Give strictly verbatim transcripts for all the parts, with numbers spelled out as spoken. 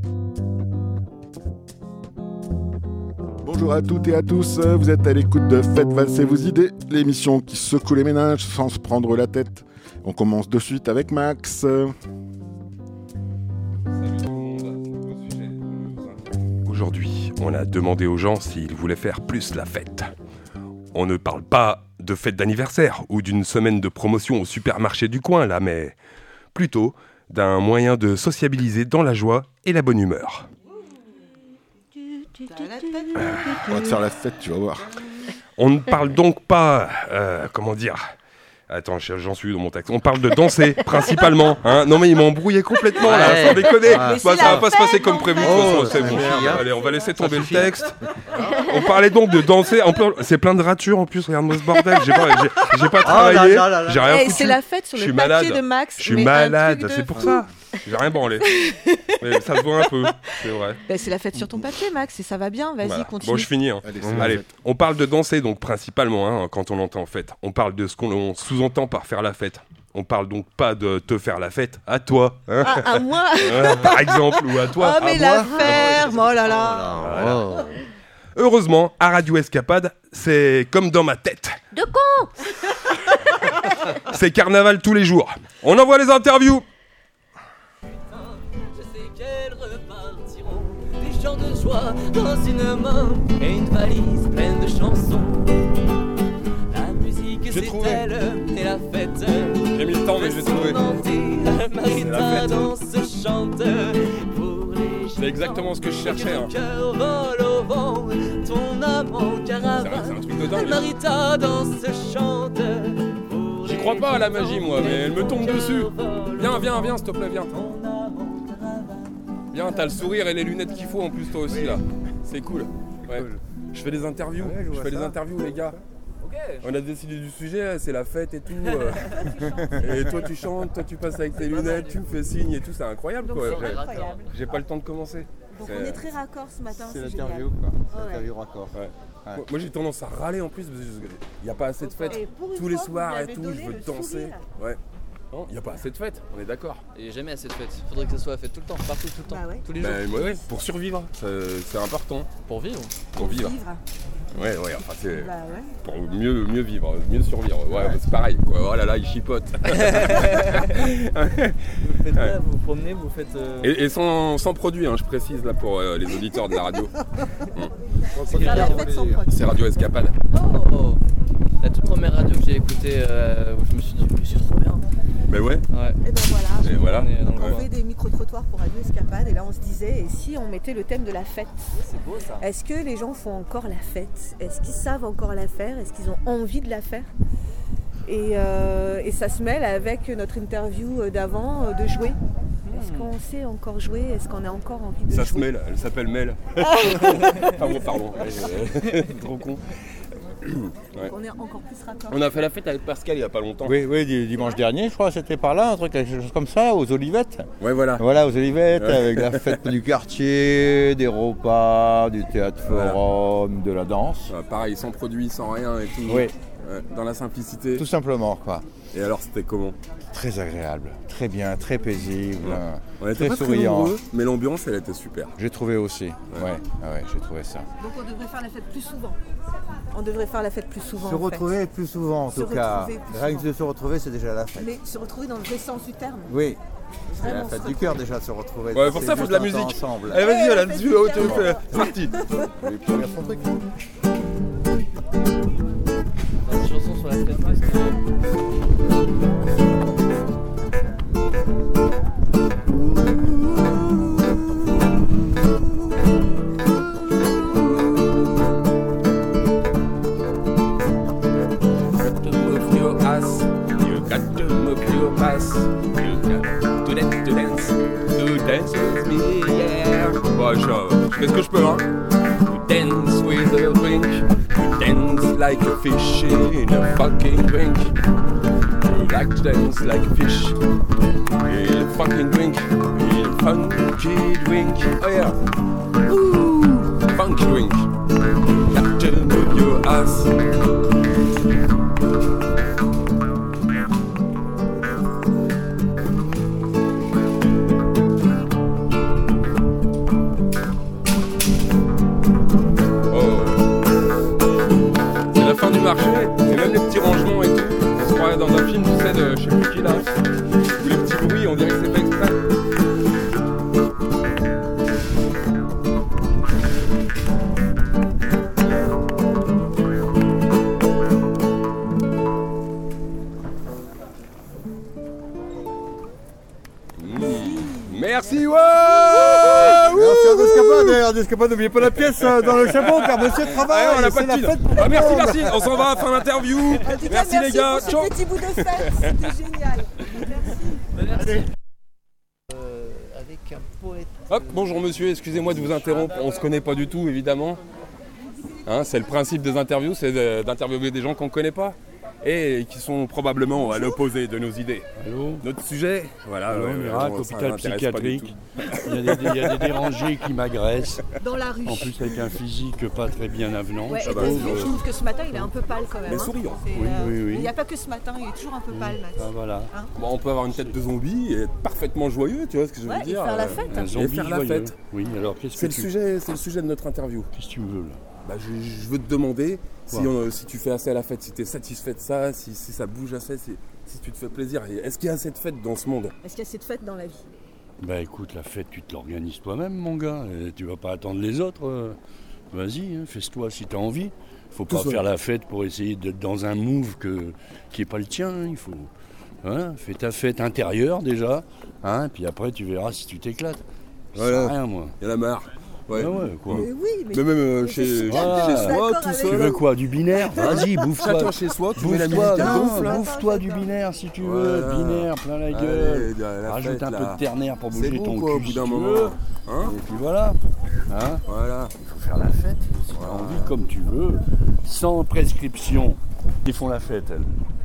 Bonjour à toutes et à tous, vous êtes à l'écoute de Faites valser vos idées, l'émission qui secoue les ménages sans se prendre la tête. On commence de suite avec Max. Salut tout le monde, nouveau sujet, nouveaux invités. Aujourd'hui, on a demandé aux gens s'ils voulaient faire plus la fête. On ne parle pas de fête d'anniversaire ou d'une semaine de promotion au supermarché du coin là, mais plutôt d'un moyen de sociabiliser dans la joie et la bonne humeur. On va te faire la fête, tu vas voir. On ne parle donc pas, euh, comment dire... Attends, j'en suis dans mon texte. On parle de danser, principalement. Hein. Non mais il m'a embrouillé complètement, ouais. Là, sans déconner. Ouais. Bah, ça va pas se passer comme prévu. Oh, c'est bon. Allez, on va laisser tomber le texte. On parlait donc de danser. En plus, c'est plein de ratures en plus. Regarde-moi ce bordel. J'ai pas, j'ai, j'ai pas travaillé. Oh là là là. J'ai rien hey, foutu. C'est la fête sur le papier malade. De Max. Je suis malade, c'est pour ça. J'ai rien branlé. Mais ça se voit un peu, c'est vrai. Bah, c'est la fête sur ton papier, Max, et ça va bien. Vas-y, voilà. Continue. Bon, je finis. Hein. Allez, Allez. on parle de danser, donc principalement, hein, quand on entend fête. On parle de ce qu'on sous-entend par faire la fête. On parle donc pas de te faire la fête à toi. Hein. Ah, à moi euh, Par exemple, ou à toi. Oh, mais à la moi. ferme, oh là là. Voilà. Oh. Heureusement, à Radio Escapade, c'est comme dans ma tête. De con. C'est carnaval tous les jours. On envoie les interviews. De joie dans une main et une valise pleine de chansons. La musique j'ai c'est trouvé. Elle et la fête. J'ai mis le temps mais j'ai trouvé. Marita danse, chante pour les c'est exactement ce que je cherchais. Hein. Cœur vole au vent, ton amant caravane. C'est un, c'est un truc de dingue. Marita danse, chante. J'y crois pas à la magie moi, mais elle me tombe dessus. Viens, viens, viens, s'il te plaît, viens. Viens, t'as le sourire et les lunettes qu'il faut en plus toi aussi là. C'est cool. Ouais. Cool. Je fais des interviews. Ouais, je, je fais ça. des interviews les gars. Okay. On a décidé du sujet, c'est la fête et tout. Euh. Et toi tu chantes, toi tu passes avec tes lunettes, tu me fais signe et tout, c'est incroyable. Donc, quoi. C'est j'ai, incroyable. J'ai pas le temps de commencer. Donc c'est... on est très raccord ce matin. C'est, c'est l'interview quoi. Oh, c'est l'interview raccord. Ouais. Ouais. Moi j'ai tendance à râler en plus parce qu'il n'y a pas assez de fêtes. Tous les soirs et tout, je veux danser. Ouais. Non, il n'y a pas assez de fêtes, on est d'accord. Il n'y a jamais assez de fêtes. Il faudrait que ça soit fait tout le temps, partout, tout le temps, bah ouais. tous les jours. Bah, ouais, pour survivre, c'est, c'est important. Pour vivre. Pour vivre. vivre. Ouais, ouais, enfin c'est bah ouais. Pour mieux, mieux vivre, mieux survivre. Ouais, ouais. C'est pareil, quoi. Oh là là, il chipote. Vous faites quoi ouais. Vous vous promenez, vous faites. Euh... Et, et sans, sans produit, hein, je précise là pour euh, les auditeurs de la radio. mmh. C'est, la fête sans produit. C'est Radio Escapade. Oh, la toute première radio que j'ai écoutée, euh, où je me suis dit, mais c'est trop bien. Mais ouais. ouais. Et ben voilà. Et voilà. On, on fait des micro-trottoirs pour Radio Escapade et là on se disait, et si on mettait le thème de la fête ? C'est beau ça. Est-ce que les gens font encore la fête ? Est-ce qu'ils savent encore la faire ? Est-ce qu'ils ont envie de la faire ? et, euh, et ça se mêle avec notre interview d'avant, de jouer. Mmh. Est-ce qu'on sait encore jouer ? Est-ce qu'on a encore envie de ça jouer ? Ça se mêle, elle s'appelle Mel. pardon, pardon. Trop con. Ouais. On est encore plus raccord. On a fait la fête avec Pascal il n'y a pas longtemps. Oui, oui, dimanche dernier, je crois, c'était par là, un truc, quelque chose comme ça, aux Olivettes. Ouais, voilà. Voilà, aux Olivettes, ouais. Avec la fête du quartier, des repas, du théâtre forum, voilà. De la danse. Ouais, pareil, sans produit, sans rien et tout. Oui. Ouais, dans la simplicité. Tout simplement, quoi. Et alors, c'était comment ? Très agréable, très bien, très paisible, ouais. On était très pas souriant. Très nombreux, mais l'ambiance, elle était super. J'ai trouvé aussi, ouais, ouais, ah ouais j'ai trouvé ça. Donc on devrait faire la fête plus souvent. On devrait faire la fête plus souvent. Se en retrouver fait. plus souvent, en se tout cas. Rien que de se retrouver, c'est déjà la fête. Mais se retrouver dans le vrai sens du terme. Oui. C'est vraiment la fête du cœur déjà, se retrouver. Ouais, pour ça, il faut de la musique. Ensemble. Allez, vas-y, là, dessus, oh, tu fais. C'est parti. Et puis, regarde son truc. Une chanson sur la fête, qu'est-ce que Je fais ce que je peux, hein. You dance with a drink, you dance like a fish in a fucking drink. You like to dance like a fish in a fucking drink, in a funky drink. Oh yeah, ooh, funky drink. You got to move your ass. Merci, ouais. Merci à Descapade, à Descapade, n'oubliez pas la pièce euh, dans le chapeau car monsieur travaille. Ah, on a pas c'est de la thune. fête pour Ah, tout merci, le monde. merci. On s'en va, fin d'interview. En tout cas, Merci, les gars. pour ce Ciao. petit bout de fête, c'était génial. Merci. Euh, avec un poète. Hop, bonjour monsieur, excusez-moi de vous interrompre. On se connaît pas du tout, évidemment. Hein, c'est le principe des interviews, c'est de- d'interviewer des gens qu'on ne connaît pas et qui sont probablement à l'opposé de nos idées. Allô, Notre sujet, voilà. Allô, euh, Miracle, bon, ça hôpital m'intéresse pas du psychiatrique. Il y, a des, il y a des dérangés qui m'agressent, Dans la rue. en plus avec un physique pas très bien avenant. Ouais, Ah et bah, t'as oui, vu, oui. je trouve que ce matin, il est un peu pâle quand même. Mais hein. souriant. C'est, Oui, euh, oui, oui. Il n'y a pas que ce matin, il est toujours un peu pâle, Max. Ah, voilà. Bon, on peut avoir une tête de zombie et être parfaitement joyeux, tu vois ce que je veux Ouais, et dire. faire la euh, fête. Un zombie faire la joyeux. fête. Oui, alors qu'est-ce C'est que le tu sujet, c'est le sujet de notre interview. Qu'est-ce que tu veux là? Bah, je, je veux te demander si, Quoi on- si tu fais assez à la fête, si tu es satisfait de ça, si, si ça bouge assez, si, si tu te fais plaisir. Et est-ce qu'il y a assez de fêtes dans ce monde? Est-ce qu'il y a cette fête dans la vie? Bah écoute, la fête, tu te l'organises toi-même, mon gars. Et tu vas pas attendre les autres. euh. Vas-y, hein, fais-toi si tu as envie. Faut pas Tout faire seul. la fête pour essayer d'être dans un move que, qui n'est pas le tien. hein. Il faut. Hein, fais ta fête intérieure déjà. Hein, puis après, tu verras si tu t'éclates. Je sais Voilà. rien, moi. Il y en a marre. Ouais. Ah ouais, quoi. Mais oui, mais, Mais même euh, mais chez, je suis chez d'accord soi, avec tout vous. Tu seul. veux quoi, du binaire? Vas-y, bouffe-toi. Chacun chez soi, tu mets la musique Bouffe-toi, à non, donf, là. bouffe-toi Attends, du j'attends. binaire si tu veux, Voilà. binaire, plein la Allez, gueule. la Rajoute fête, un là. peu de ternaire pour C'est bouger bon ton quoi, au cul bout si d'un tu moment. veux. Hein Et puis voilà. Hein, Voilà. il faut faire la fête, si tu as envie, comme tu veux, sans prescription. Ils font la fête, elles.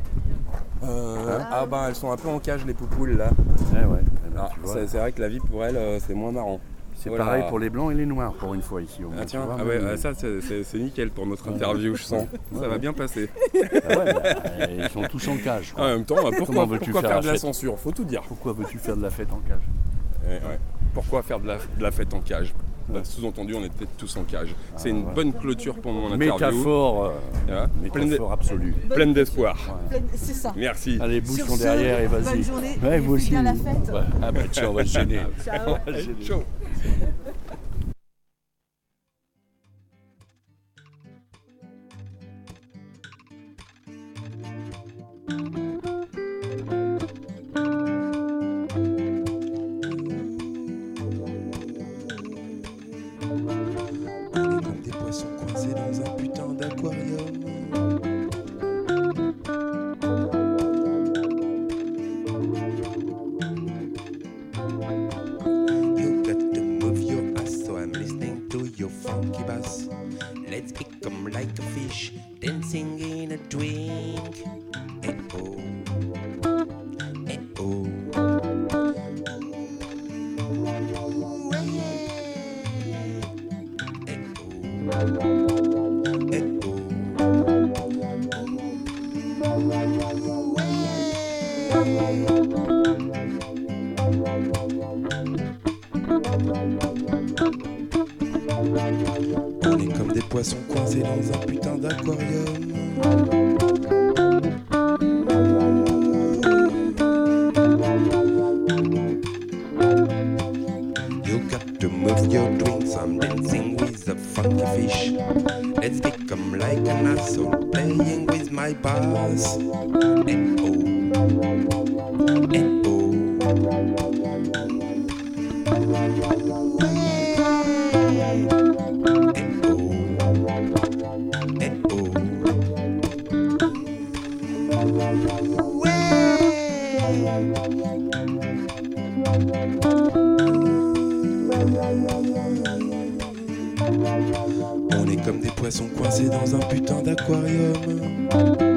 Euh, ah bah elles sont un peu en cage les poupoules là. Eh ouais, eh ben, Ah, tu vois. c'est c'est vrai que la vie pour elles euh, c'est moins marrant. C'est Voilà. pareil pour les blancs et les noirs, pour une fois ici au moins. Ah tu tiens, vois, ah ouais, mais- euh, ça c'est- c'est c'est nickel pour notre interview je sens. Ça va bien passer. Ah ouais, bah, ils sont tous en cage. quoi. En même temps, bah, pourquoi, Comment veux-tu pourquoi faire faire la de la fête censure? Faut tout dire. Pourquoi veux-tu faire de la fête en cage? Ouais, ouais. Pourquoi faire de la, de la fête en cage? Bah, sous-entendu, on est peut-être tous en cage. C'est une ouais. bonne clôture pour mon interview. Métaphore, euh, Voilà. Pleine métaphore absolue. de- pleine d'espoir. Pleine- C'est ça. Merci. Allez, bouge Sur ton ce, derrière et vas-y. bonne journée, Ouais, et vous faites aussi. bien la fête. Ouais. Ah bah tiens, on va se gêner. Ciao. Chaud. On est comme des poissons coincés dans un putain d'aquarium. You got to move your ass, so I'm listening to your funky bass. Let's become like a fish, dancing in a drink. Eh oh, eh oh. Ooh, eh. Eh oh, eh oh. On est comme des poissons coincés dans un putain d'aquarium. You got to move your drinks, I'm dancing with a funky fish. Let's become like an asshole, playing with my bass. Eh oh, eh oh. Eh oh, eh oh. On est comme des poissons coincés dans un putain d'aquarium.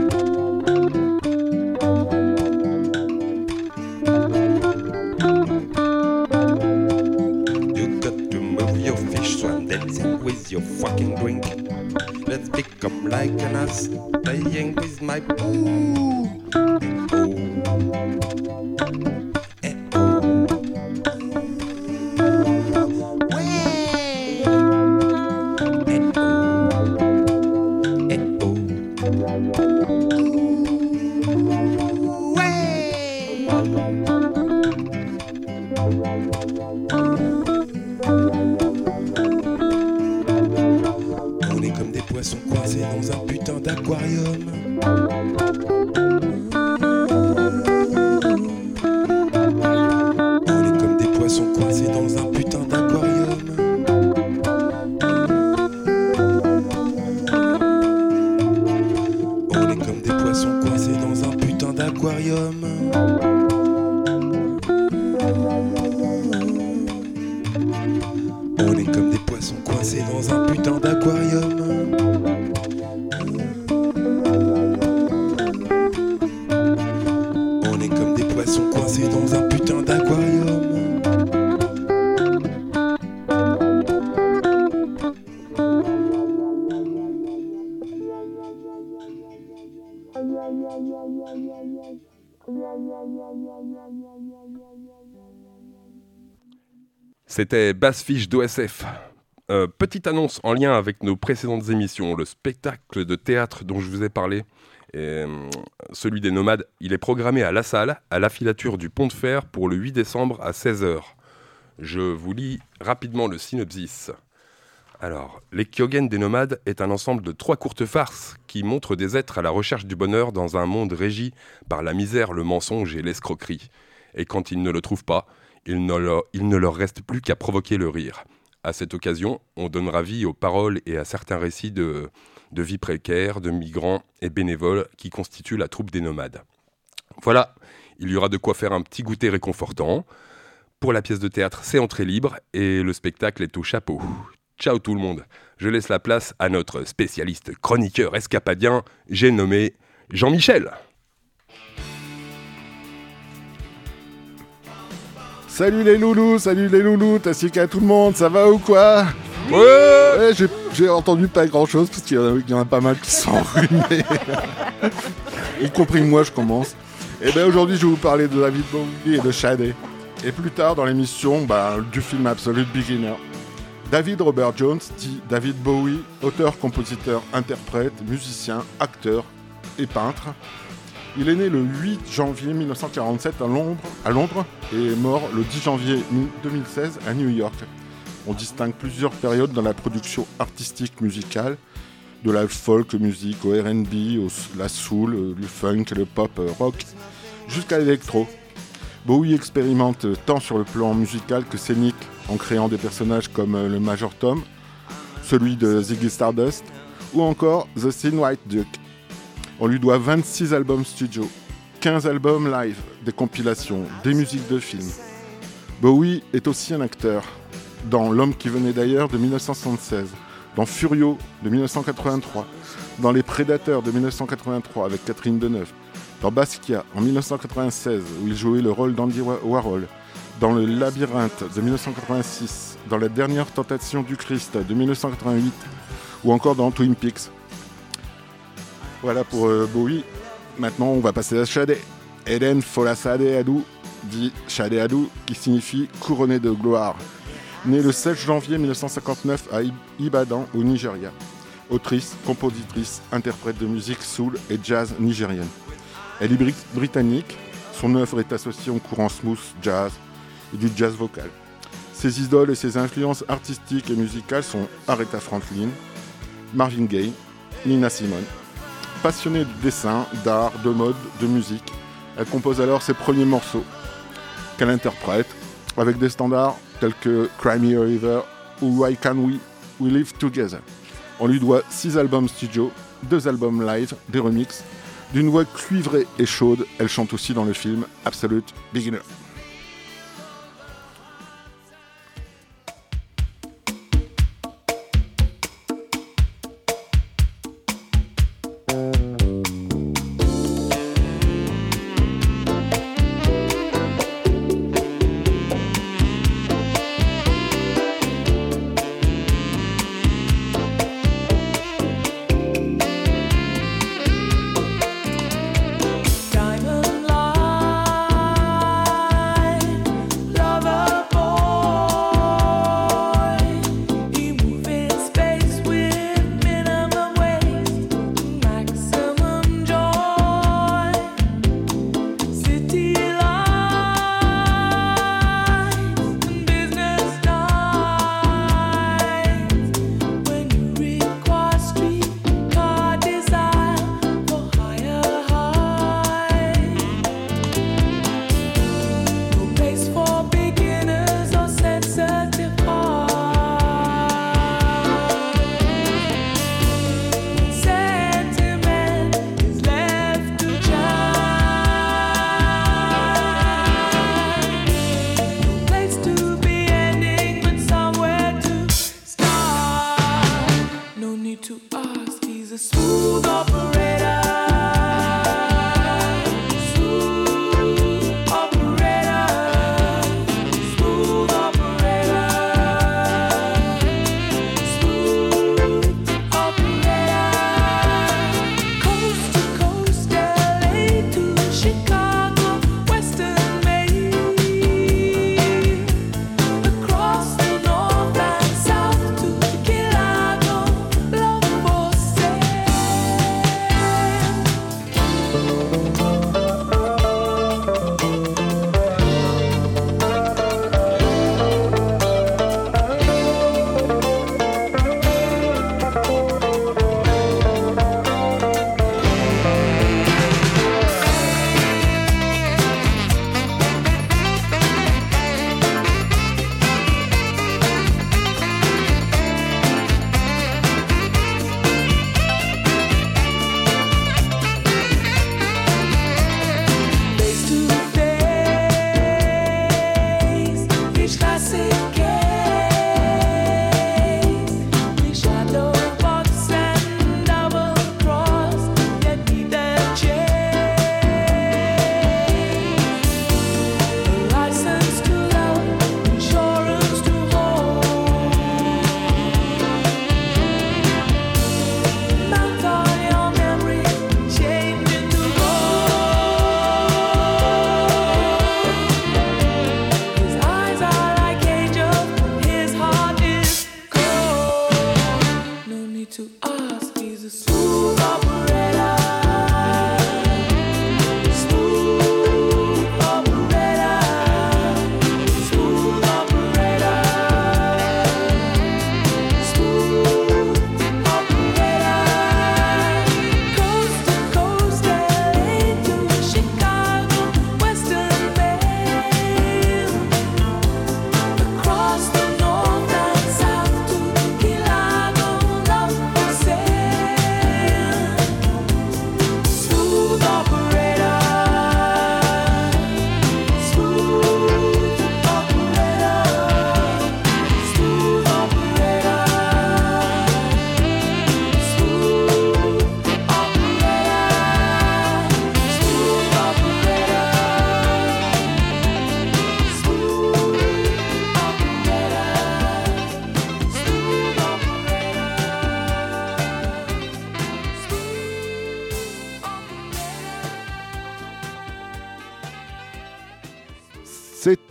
You got to move your fish, so I'm dancing with your fucking drink. Let's become like an ass, playing with my poo. Eh oh, eh oh. Way. Eh oh, eh oh. Way. On est comme des poissons coincés dans un putain d'aquarium. On est comme des poissons coincés dans un putain d'aquarium. On est comme des poissons coincés dans un putain d'aquarium. On est comme des poissons coincés dans un putain d'aquarium. On est comme des poissons coincés dans un putain d'aquarium. C'était Bassfish d'O S F. Euh, petite annonce en lien avec nos précédentes émissions. Le spectacle de théâtre dont je vous ai parlé, et, euh, celui des Nomades, il est programmé à La Salle, à la filature du Pont de Fer, pour le huit décembre à seize heures. Je vous lis rapidement le synopsis. Alors, Les Kyogen des Nomades est un ensemble de trois courtes farces qui montrent des êtres à la recherche du bonheur dans un monde régi par la misère, le mensonge et l'escroquerie. Et quand ils ne le trouvent pas, il ne leur, il ne leur reste plus qu'à provoquer le rire. À cette occasion, on donnera vie aux paroles et à certains récits de, de vie précaire, de migrants et bénévoles qui constituent la troupe des Nomades. Voilà, il y aura de quoi faire un petit goûter réconfortant. Pour la pièce de théâtre, c'est entrée libre et le spectacle est au chapeau. Ciao tout le monde, je laisse la place à notre spécialiste chroniqueur escapadien, j'ai nommé Jean-Michel. Salut les loulous, salut les loulous, ainsi qu'à tout le monde, ça va ou quoi? Ouais, ouais j'ai, j'ai entendu pas grand chose parce qu'il y en a, il y en a pas mal qui sont enrhumés. Y compris moi, je commence. Et bien aujourd'hui, je vais vous parler de David Bowie et de Sade. Et plus tard dans l'émission, bah, du film Absolute Beginner. David Robert Jones, dit David Bowie, auteur, compositeur, interprète, musicien, acteur et peintre. Il est né le huit janvier mille neuf cent quarante-sept à Londres, à Londres et est mort le dix janvier deux mille seize à New York. On distingue plusieurs périodes dans la production artistique musicale, de la folk music au R and B, au, la soul, le funk, le pop rock, jusqu'à l'électro. Bowie expérimente tant sur le plan musical que scénique en créant des personnages comme le Major Tom, celui de Ziggy Stardust ou encore The Thin White Duke. On lui doit vingt-six albums studio, quinze albums live, des compilations, des musiques de films. Bowie est aussi un acteur dans L'homme qui venait d'ailleurs de dix-neuf cent soixante-seize, dans Furio de dix-neuf cent quatre-vingt-trois, dans Les Prédateurs de dix-neuf cent quatre-vingt-trois avec Catherine Deneuve, dans Basquiat en dix-neuf cent quatre-vingt-seize où il jouait le rôle d'Andy Warhol, dans Le Labyrinthe de dix-neuf cent quatre-vingt-six, dans La dernière tentation du Christ de dix-neuf cent quatre-vingt-huit ou encore dans Twin Peaks. Voilà pour euh, Bowie. Maintenant, on va passer à Sade. Eden Fola Sade Adou, dit Sade Adou, qui signifie couronné de gloire. Née le seize janvier mille neuf cent cinquante-neuf à Ibadan, au Nigeria. Autrice, compositrice, interprète de musique soul et jazz nigérienne. Elle est britannique. Son œuvre est associée au courant smooth jazz et du jazz vocal. Ses idoles et ses influences artistiques et musicales sont Aretha Franklin, Marvin Gaye, Nina Simone. Passionnée de dessin, d'art, de mode, de musique, elle compose alors ses premiers morceaux qu'elle interprète avec des standards tels que Cry Me a River ou Why Can't We, We Live Together. On lui doit six albums studio, deux albums live, des remixes. D'une voix cuivrée et chaude, elle chante aussi dans le film Absolute Beginner. Diamond light.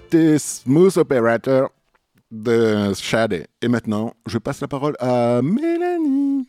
C'était Smooth Operator de Shadé. Et maintenant, je passe la parole à Mélanie.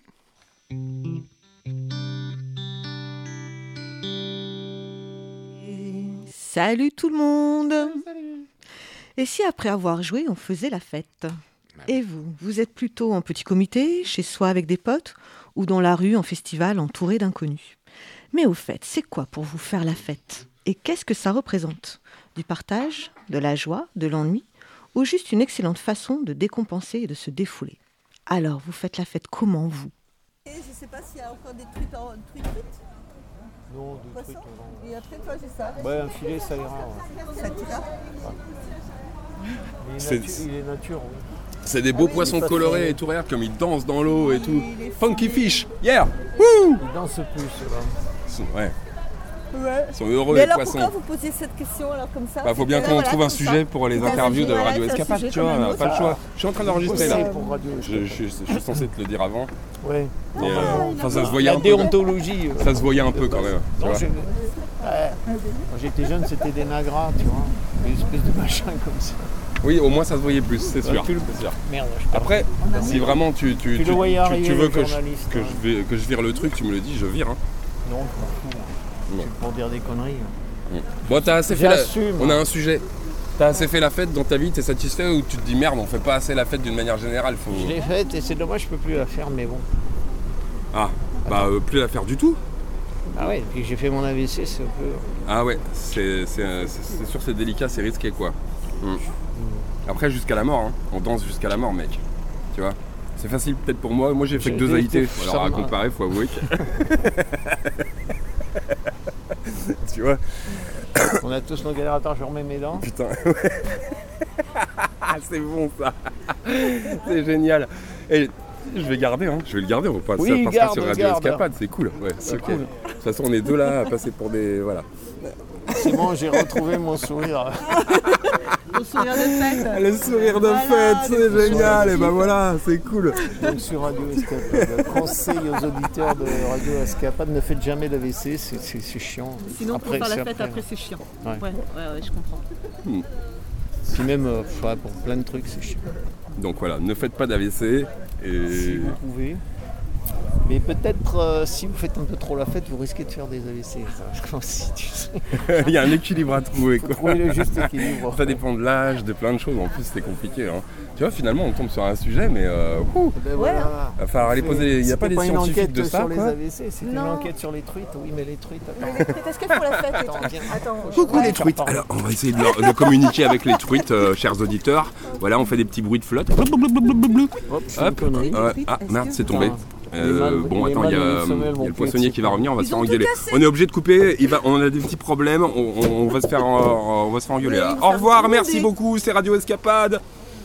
Salut tout le monde. Et si après avoir joué, on faisait la fête ? Et vous, vous êtes plutôt en petit comité, chez soi avec des potes, ou dans la rue, en festival, entouré d'inconnus ? Mais au fait, c'est quoi pour vous faire la fête ? Et qu'est-ce que ça représente ? Du partage, de la joie, de l'ennui, ou juste une excellente façon de décompenser et de se défouler ? Alors, vous faites la fête comment, vous ? Je ne sais pas s'il y a encore des truites en truites frites. Non, des truites. Et après, toi, j'ai ça. Ouais, un filet, ça ira. Ouais. Ça t'ira. Il est, C'est- natu- il est nature, oui. C'est des beaux Ah oui, poissons il est colorés pas et tout, regarde comme ils dansent dans l'eau et tout. il est Funky fou. fish, yeah. Il danse plus, là. Ils sont, ouais, Ouais. ils sont heureux Mais les alors poissons. pourquoi vous posez cette question alors comme ça? Bah, faut bien C'était qu'on là, trouve voilà, un comme sujet ça. pour les Tout à fait, interviews de voilà, Radio c'est un Escapade, sujet tu vois, comme on un n'a autre. pas le choix. Je suis en train d'enregistrer là. C'est pour Radio. Je, je- je suis censé te le dire avant. Ouais. Et, euh, enfin, ça se voyait La un peu. déontologie. euh. Ça se voyait un peu quand même. Tu Non, vois. j'ai- ouais. Quand j'étais jeune, c'était des nagras, tu vois. Une espèce de machin comme ça. Oui, au moins ça se voyait plus, c'est sûr. tu le- c'est sûr. Merde, je parle. Après, si vraiment tu, tu, Tu tu, le voyais tu- arriver, tu veux le que je, journaliste, que, hein. je vais- que je vire le truc, tu me le dis, je vire. Hein. Non, je m'en fous. Non. C'est pour dire des conneries. hein. Bon, t'as assez fait la... J'assume. On a un sujet. T'as assez fait la fête dans ta vie, t'es satisfait ou tu te dis merde, on fait pas assez la fête d'une manière générale, faut... Je l'ai faite et c'est dommage, je peux plus la faire, mais bon. Ah, bah euh, plus la faire du tout. Ah ouais, depuis que j'ai fait mon A V C, c'est un peu. Ah ouais, c'est c'est- c'est- c'est sûr c'est délicat, c'est risqué quoi. Hmm. Après jusqu'à la mort, hein. On danse jusqu'à la mort mec. Tu vois. C'est facile peut-être pour moi, moi j'ai fait que J'ai deux A I été T, alors à charmant. comparer, faut avouer que... tu vois. On a tous nos galères. Attends, je remets mes dents. Putain, ouais. C'est bon ça. C'est génial. Et je vais garder, hein. Je vais le garder, on va pas Oui, ça passera garde, sur Radio garde. Escapade, c'est cool. Ouais, C'est ok. cool. De toute façon, on est deux là à passer pour des. Voilà. C'est bon, j'ai retrouvé mon sourire. Mon sourire de fête. Le sourire de Voilà, fête, c'est le génial, et ben voilà, c'est cool. Donc sur Radio Escapade, conseil aux auditeurs de Radio Escapade, ne faites jamais d'A V C, c'est, c'est, c'est chiant. Sinon, pour faire la c'est fête, après, c'est chiant. Ouais. Ouais, ouais, ouais, je comprends. Puis même euh, ouais, pour plein de trucs, c'est chiant. Donc voilà, ne faites pas d'A V C. Si Et. vous pouvez. Mais peut-être euh, si vous faites un peu trop la fête, vous risquez de faire des A V C. Ça, aussi, tu sais. Il y a un équilibre à trouver quoi. Trouver le juste équilibre. Ça dépend de l'âge, de plein de choses. En plus, c'est compliqué. Hein. Tu vois, finalement, on tombe sur un sujet, mais. Euh, ouh, Ben voilà. va falloir aller poser. Il n'y a pas C'était des une scientifiques enquête de ça sur les quoi. A V C, c'était une Non. enquête sur les truites. Oui, mais les truites, attends. Mais les truites, est-ce qu'elles font la fête les Attends, truites viens. Attends, Coucou ouais. les truites. Alors, on va essayer de, leur- de communiquer avec les truites, euh, chers auditeurs. Voilà, on fait des petits bruits de flotte. Hop, c'est une Hop. connerie. Ouais. Ah merde, c'est tombé. Attends. Euh, Les mâles- bon, les attends, il y, mâles a et les femelles il y a vont le plus poissonnier être qui va revenir, on va se Ils faire ont tout engueuler. cassé. On est obligé de couper, il va, on a des petits problèmes, on, on- on va se faire, euh, on va se faire engueuler. Mais là. ils Au savent revoir, tout merci demander. beaucoup, c'est Radio Escapade.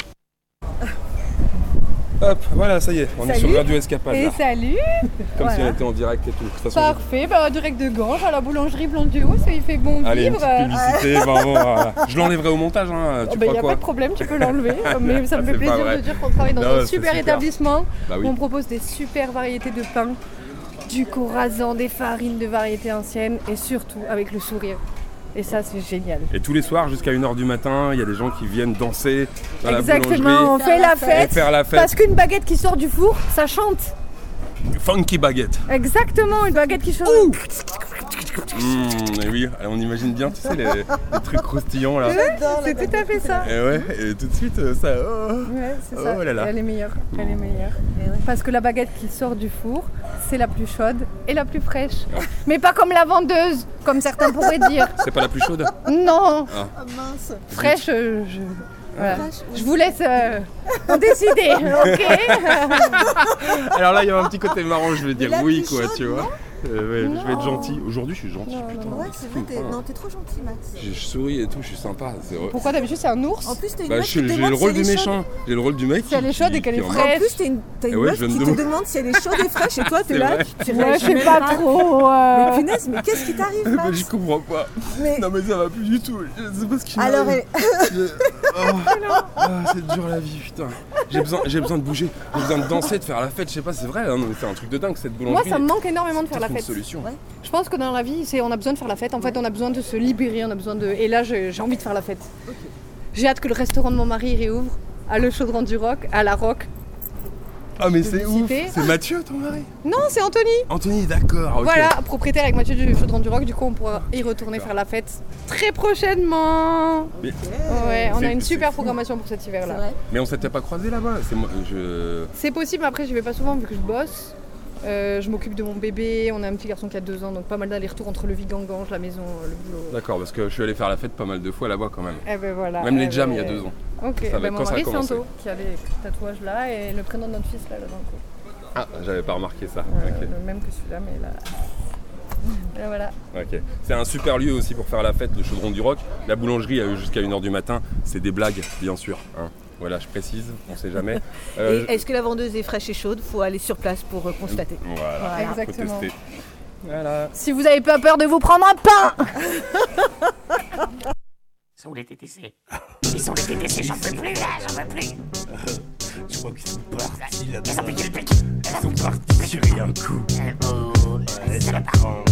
Hop, voilà, ça y est, on est Salut. sur Radio Escapade Et là. salut. Comme si on Voilà. était en direct et tout. De toute façon, Parfait, bah, direct de Ganges à la boulangerie Blondiot, ça y fait bon allez, une vivre. petite publicité, bon, bon, voilà. Je l'enlèverai au montage, hein, tu Il n'y crois a quoi pas de problème, tu peux l'enlever. Mais ça me C'est fait pas plaisir vrai. de dire qu'on travaille dans Non, un c'est super, super. établissement Bah où oui. on propose des super variétés de pain, du corazan, des farines de variétés anciennes et surtout avec le sourire. Et ça, c'est génial. Et tous les soirs jusqu'à une heure du matin, il y a des gens qui viennent danser dans la Exactement, boulangerie on fait la et fête. faire la fête. Parce qu'une baguette qui sort du four, ça chante. Funky baguette. Exactement, une baguette qui chante. Mmh, et oui, on imagine bien, tu sais, les, les trucs croustillants là. C'est tout à fait ça. Et ouais, et tout de suite, euh, ça. Oh. Ouais, c'est ça. Oh là là. Elle est meilleure. Elle est meilleure. Parce que la baguette qui sort du four, c'est la plus chaude et la plus fraîche. Mais pas comme la vendeuse, comme certains pourraient dire. C'est pas la plus chaude? Non, Ah. Ah mince. fraîche, euh, je... voilà. Je vous laisse euh, en décider, ok? Alors là, il y a un petit côté marrant, je vais dire la oui, plus quoi, chaude, tu vois. non Euh, ouais, je vais être Non. gentil. Aujourd'hui, je suis gentil, putain. Ouais, c'est vrai, t'es... non, t'es trop gentil, Max. Je je souris et tout, je suis sympa. C'est vrai. Pourquoi d'habitude c'est un ours? En plus, t'es une Bah, meuf je qui suis- te j'ai demande le si rôle elle du est méchant. J'ai le rôle du mec. Si elle est qui- chaude et qui- qu'elle est qui en- fraîche. En plus, t'es une, t'as une Eh ouais, meuf je viens de qui demander. te demande si elle est chaude et fraîche et toi, t'es C'est là, vrai. tu Ouais, je sais réagis pas même trop. Mais euh, punaise, mais qu'est-ce qui t'arrive, Bah, Max? j'y comprends pas. Mais- Non, mais ça va plus du tout. Je sais pas ce qui Alors, m'arrive. elle... Je- Oh. Ah, c'est dur la vie, putain. J'ai besoin, j'ai besoin de bouger, j'ai besoin de danser, de faire la fête. Je sais pas, c'est vrai. Hein, non, mais c'est un truc de dingue cette Moi, boulangerie. ça me manque énormément de faire la Peut-être une fête. solution. Ouais. Je pense que dans la vie, c'est on a besoin de faire la fête. En fait, on a besoin de se libérer, on a besoin de. Et là, j'ai j'ai envie de faire la fête. J'ai hâte que le restaurant de mon mari réouvre à Le Chaudron du Roc, à la Roque. Ah mais c'est ouf. Publicité. C'est Mathieu ton mari? Non, c'est Anthony. Anthony, d'accord. ok. Voilà, propriétaire avec Mathieu du Chaudron du Roc. Du coup, on pourra y retourner faire la fête très prochainement. Mais, Ouais, on C'est- a une c'est super fou. programmation pour cet hiver-là. mais on s'était pas croisés là-bas. C'est moi. Je. C'est possible, mais après, j'y vais pas souvent vu que je bosse. Euh, je m'occupe de mon bébé. On a un petit garçon qui a deux ans, donc pas mal d'allers-retours entre le Vigangange, la maison, le boulot. D'accord, parce que je suis allé faire la fête pas mal de fois là-bas quand même. Eh ben voilà. Même les eh jams ben- il y a deux ans. Ok, Ça va ben être mon quand ça a mari c'est commencé. Anto qui a les tatouages là et le prénom de notre fils là, là dans le cou. Ah, j'avais pas remarqué ça. Euh, Ok. Le même que celui-là, mais là. Et voilà. Ok. C'est un super lieu aussi pour faire la fête, le Chaudron du Roc. La boulangerie a eu jusqu'à une heure du matin. C'est des blagues, bien sûr. hein. Voilà, je précise, on sait jamais. Euh, Et est-ce que la vendeuse est fraîche et chaude? Faut aller sur place pour euh, constater. Voilà, Voilà. faut Exactement. tester. Voilà. Si vous avez pas peur de vous prendre un pain. Sont les T T C. Ils sont les T T C, j'en peux plus là, j'en peux plus. Je crois qu'ils sont partis là-bas. Ils ont piqué le pic. Ils sont partis tirer un coup. Ouais, ça prend.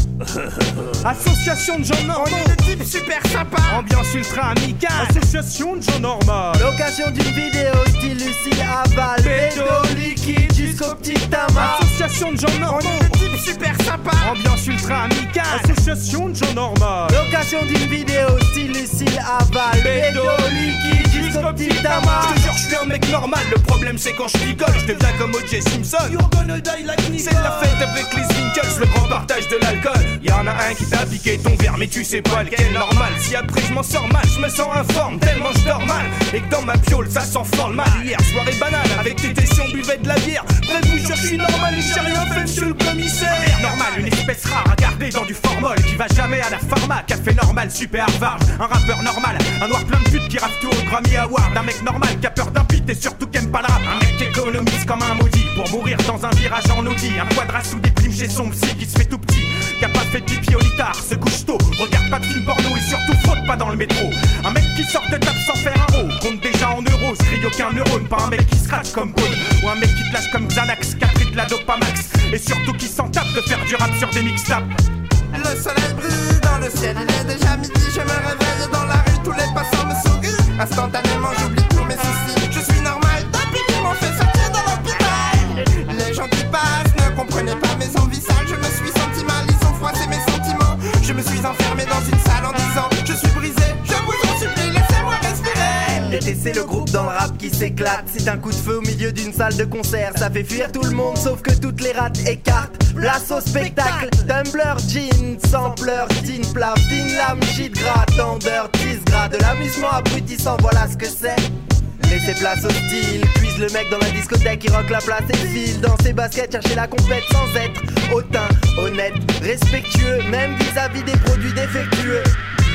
Association de gens normaux. On est des types super sympas. Ambiance ultra amicale. Association de gens normaux. Location d'une vidéo style Lucille Aval. Bédo liquide jusqu'au petit tamas. Association de gens normaux. On est des types super sympas. Ambiance ultra amicale. Association de gens normaux. Location d'une vidéo style Lucille Aval. Bédo liquide jusqu'au petit tamas. Je te jure, je suis un mec normal. Le problème, c'est quand je picole, je deviens comme O J Simpson. You're gonna die like me. C'est la fête avec les Winkles, le grand partage de l'alcool. Y'en a un qui t'a piqué ton verre, mais tu sais pas lequel. Normal, si après je m'en sors mal, je me sens informe, tellement je dors mal. Et que dans ma piole, ça sent fort le mal. Hier, soirée banale, avec tes tessions, buvait de la bière. Bref, vous jure, je suis normal et j'ai rien fait, monsieur le commissaire. Normal, une espèce rare à garder dans du formol, qui va jamais à la pharma. Café normal, super Harvard. Un rappeur normal, un noir plein de putes qui rafle tout au Grammy Award. Un mec normal qui a peur d'un beat et surtout qui aime pas le rap. Un mec qui économise comme un maudit pour mourir dans un virage en Audi. Un quadra sous des primes chez son psy qui se fait tout petit. Qui a pas fait de pipi au litard, se couche tôt. Regarde pas de film porno et surtout fraude pas dans le métro. Un mec qui sort de table sans faire un rond. Compte déjà en euros, se crie aucun neurone. Pas un mec qui se crache comme Bone. Ou un mec qui te lâche comme Xanax, qui a pris de la dopamax. Et surtout qui s'en tape de faire du rap sur des mix-tapes. Le soleil brille dans le ciel, il est déjà midi. Je me réveille dans la rue, tous les passants me sourient. Instantanément j'oublie tous mes soucis. Je suis normal depuis qu'ils m'ont fait sortir de l'hôpital. Les gens qui passent ne comprenaient pas mes envies sales. Je me suis senti mal, ils ont froissé mes sentiments. Je me suis enfermé dans une salle en disant je suis brisé, je vous en supplie, laissez-moi respirer. L'été c'est le groupe dans le rap qui s'éclate. C'est un coup de feu au milieu d'une salle de concert. Ça fait fuir tout le monde sauf que toutes les rates écartent. Place au spectacle, Tumblr, jean, sampler, teen, plaf, teen, lame, shit, gras, tendeur, tease, gras. De l'amusement abrutissant, voilà ce que c'est. Laissez place au style, cuise le mec dans la discothèque qui rock la place et file dans ses baskets, chercher la compète sans être hautain, honnête, respectueux, même vis-à-vis des produits défectueux.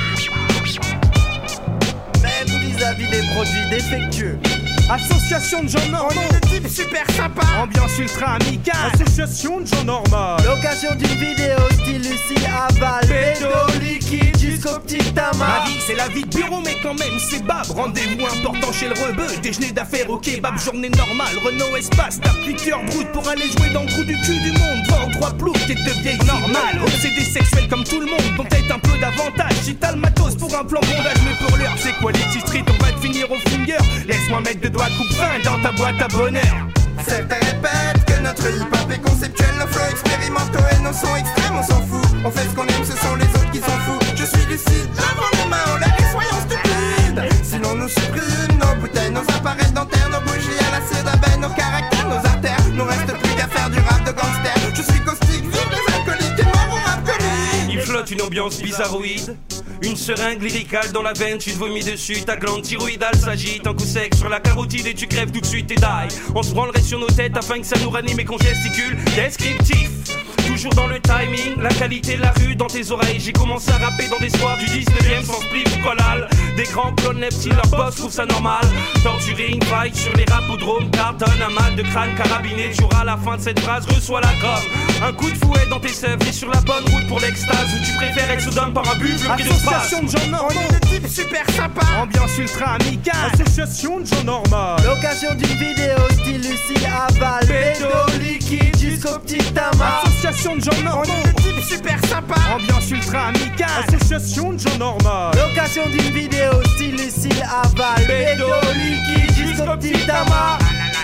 Même vis-à-vis des produits défectueux. Association de gens normaux. On est des types super sympas. Ambiance ultra amicale. Association de gens normaux. Location d'une vidéo style Lucille Aval. Bédo liquide jusqu'au petit tamas. Ma vie c'est la vie de bureau mais quand même c'est bab. Rendez-vous important chez le rebeu. Déjeuner d'affaires au kebab. Journée normale. Renault Espace. Tape huit heures brut pour aller jouer dans le trou du cul du monde. Vent trois plots. Tête de vieille normale. Obsédé sexuel comme tout le monde. Dont peut-être un peu d'avantage. Si t'as le matos pour un plan bondage. Mais pour l'heure c'est Quality Street. On va te finir au finger. Laisse-moi mettre de doigts coupe fin dans ta boîte à bonheur. Certains répètent que notre hip-hop est conceptuel. Nos flows expérimentaux et nos sons extrêmes, on s'en fout. On fait ce qu'on aime, ce sont les autres qui s'en foutent. Je suis lucide, lavons les mains, on les soyons stupides. Sinon nous supprime nos bouteilles, nos appareils dentaires, nos bougies à la cire d'abeille, nos caractères, nos artères. Nous reste plus qu'à faire du rap de gangster. Je suis caustique, vive les alcooliques et mort au rap comique. Il flotte une ambiance bizarroïde. Une seringue lyricale dans la veine, tu te vomis dessus, ta glande thyroïdale s'agite, un coup sec sur la carotide et tu crèves tout de suite et die. On se branlerait sur nos têtes afin que ça nous ranime et qu'on gesticule. Descriptif, toujours dans le timing, la qualité de la rue dans tes oreilles. J'ai commencé à rapper dans des soirs du dix-neuvième sans spliff collal. Des grands clones neptiles, leur boss trouve ça normal. Torturing, fight sur les rapodromes, cartonne, un mal de crâne carabiné. Tu auras à la fin de cette phrase, reçois la gomme. Un coup de fouet dans tes sèvres, t'es sur la bonne route pour l'extase. Ou tu préfères être soudain par un buffle qui de Association de gens normaux. On est des types super sympas. Ambiance ultra amicale. Association de gens normaux. Location d'une vidéo style Lucille Aval. Bédo liquide jusqu'au petit tamas. Association de gens normaux. On est des types super sympas. pas. Ambiance ultra amicale, association de gens normaux. Location d'une vidéo, style Lucille Aval. Bédo, liquide, jusqu'au petit tamas.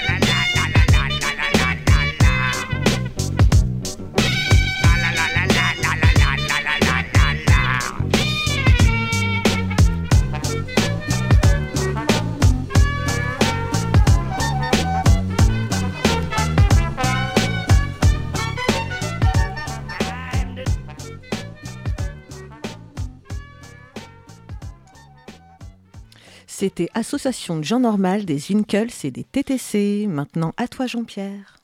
C'était Association de gens normales des Winkles et des T T C. Maintenant, à toi Jean-Pierre.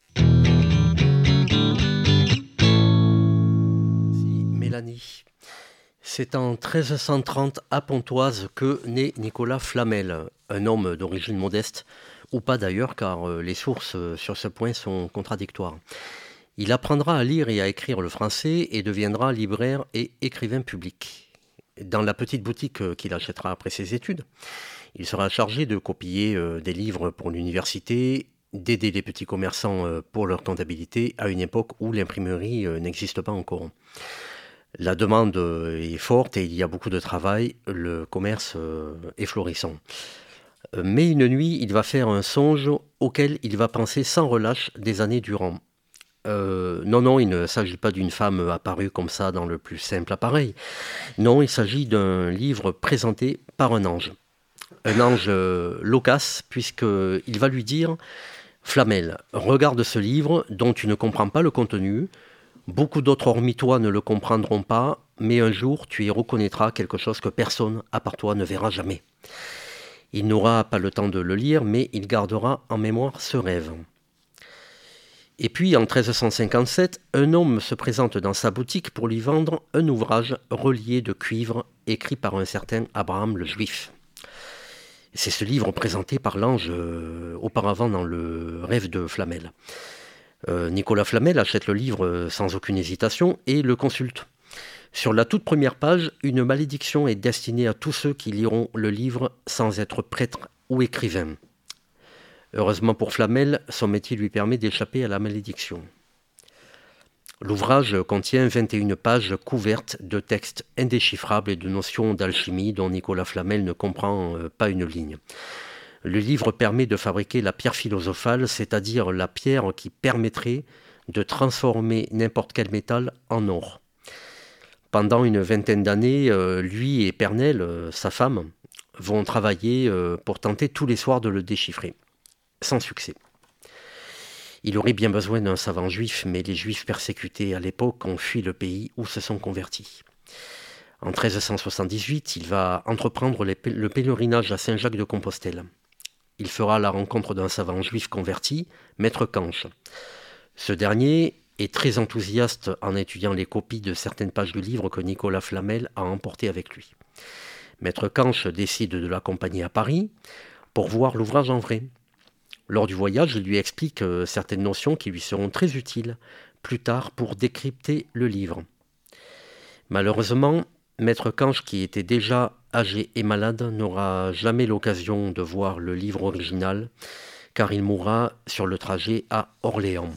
Mélanie. C'est en treize cent trente à Pontoise que naît Nicolas Flamel, un homme d'origine modeste, ou pas d'ailleurs car les sources sur ce point sont contradictoires. Il apprendra à lire et à écrire le français et deviendra libraire et écrivain public. Dans la petite boutique qu'il achètera après ses études, il sera chargé de copier des livres pour l'université, d'aider les petits commerçants pour leur comptabilité à une époque où l'imprimerie n'existe pas encore. La demande est forte et il y a beaucoup de travail, le commerce est florissant. Mais une nuit, il va faire un songe auquel il va penser sans relâche des années durant. Euh, non, non, il ne s'agit pas d'une femme apparue comme ça dans le plus simple appareil. Non, il s'agit d'un livre présenté par un ange. Un ange euh, loquace, puisqu'il va lui dire « Flamel, regarde ce livre dont tu ne comprends pas le contenu. Beaucoup d'autres hormis toi ne le comprendront pas, mais un jour tu y reconnaîtras quelque chose que personne, à part toi, ne verra jamais. » Il n'aura pas le temps de le lire, mais il gardera en mémoire ce rêve. Et puis, en treize cent cinquante-sept, un homme se présente dans sa boutique pour lui vendre un ouvrage relié de cuivre écrit par un certain Abraham le Juif. C'est ce livre présenté par l'ange euh, auparavant dans le rêve de Flamel. Euh, Nicolas Flamel achète le livre sans aucune hésitation et le consulte. Sur la toute première page, une malédiction est destinée à tous ceux qui liront le livre sans être prêtre ou écrivain. Heureusement pour Flamel, son métier lui permet d'échapper à la malédiction. L'ouvrage contient vingt et une pages couvertes de textes indéchiffrables et de notions d'alchimie dont Nicolas Flamel ne comprend pas une ligne. Le livre permet de fabriquer la pierre philosophale, c'est-à-dire la pierre qui permettrait de transformer n'importe quel métal en or. Pendant une vingtaine d'années, lui et Pernelle, sa femme, vont travailler pour tenter tous les soirs de le déchiffrer. Sans succès. Il aurait bien besoin d'un savant juif, mais les juifs persécutés à l'époque ont fui le pays ou se sont convertis. En treize cent soixante-dix-huit, il va entreprendre le pèlerinage à Saint-Jacques-de-Compostelle. Il fera la rencontre d'un savant juif converti, Maître Canche. Ce dernier est très enthousiaste en étudiant les copies de certaines pages du livre que Nicolas Flamel a emporté avec lui. Maître Canche décide de l'accompagner à Paris pour voir l'ouvrage en vrai. Lors du voyage, il lui explique euh, certaines notions qui lui seront très utiles plus tard pour décrypter le livre. Malheureusement, Maître Canche, qui était déjà âgé et malade, n'aura jamais l'occasion de voir le livre original, car il mourra sur le trajet à Orléans.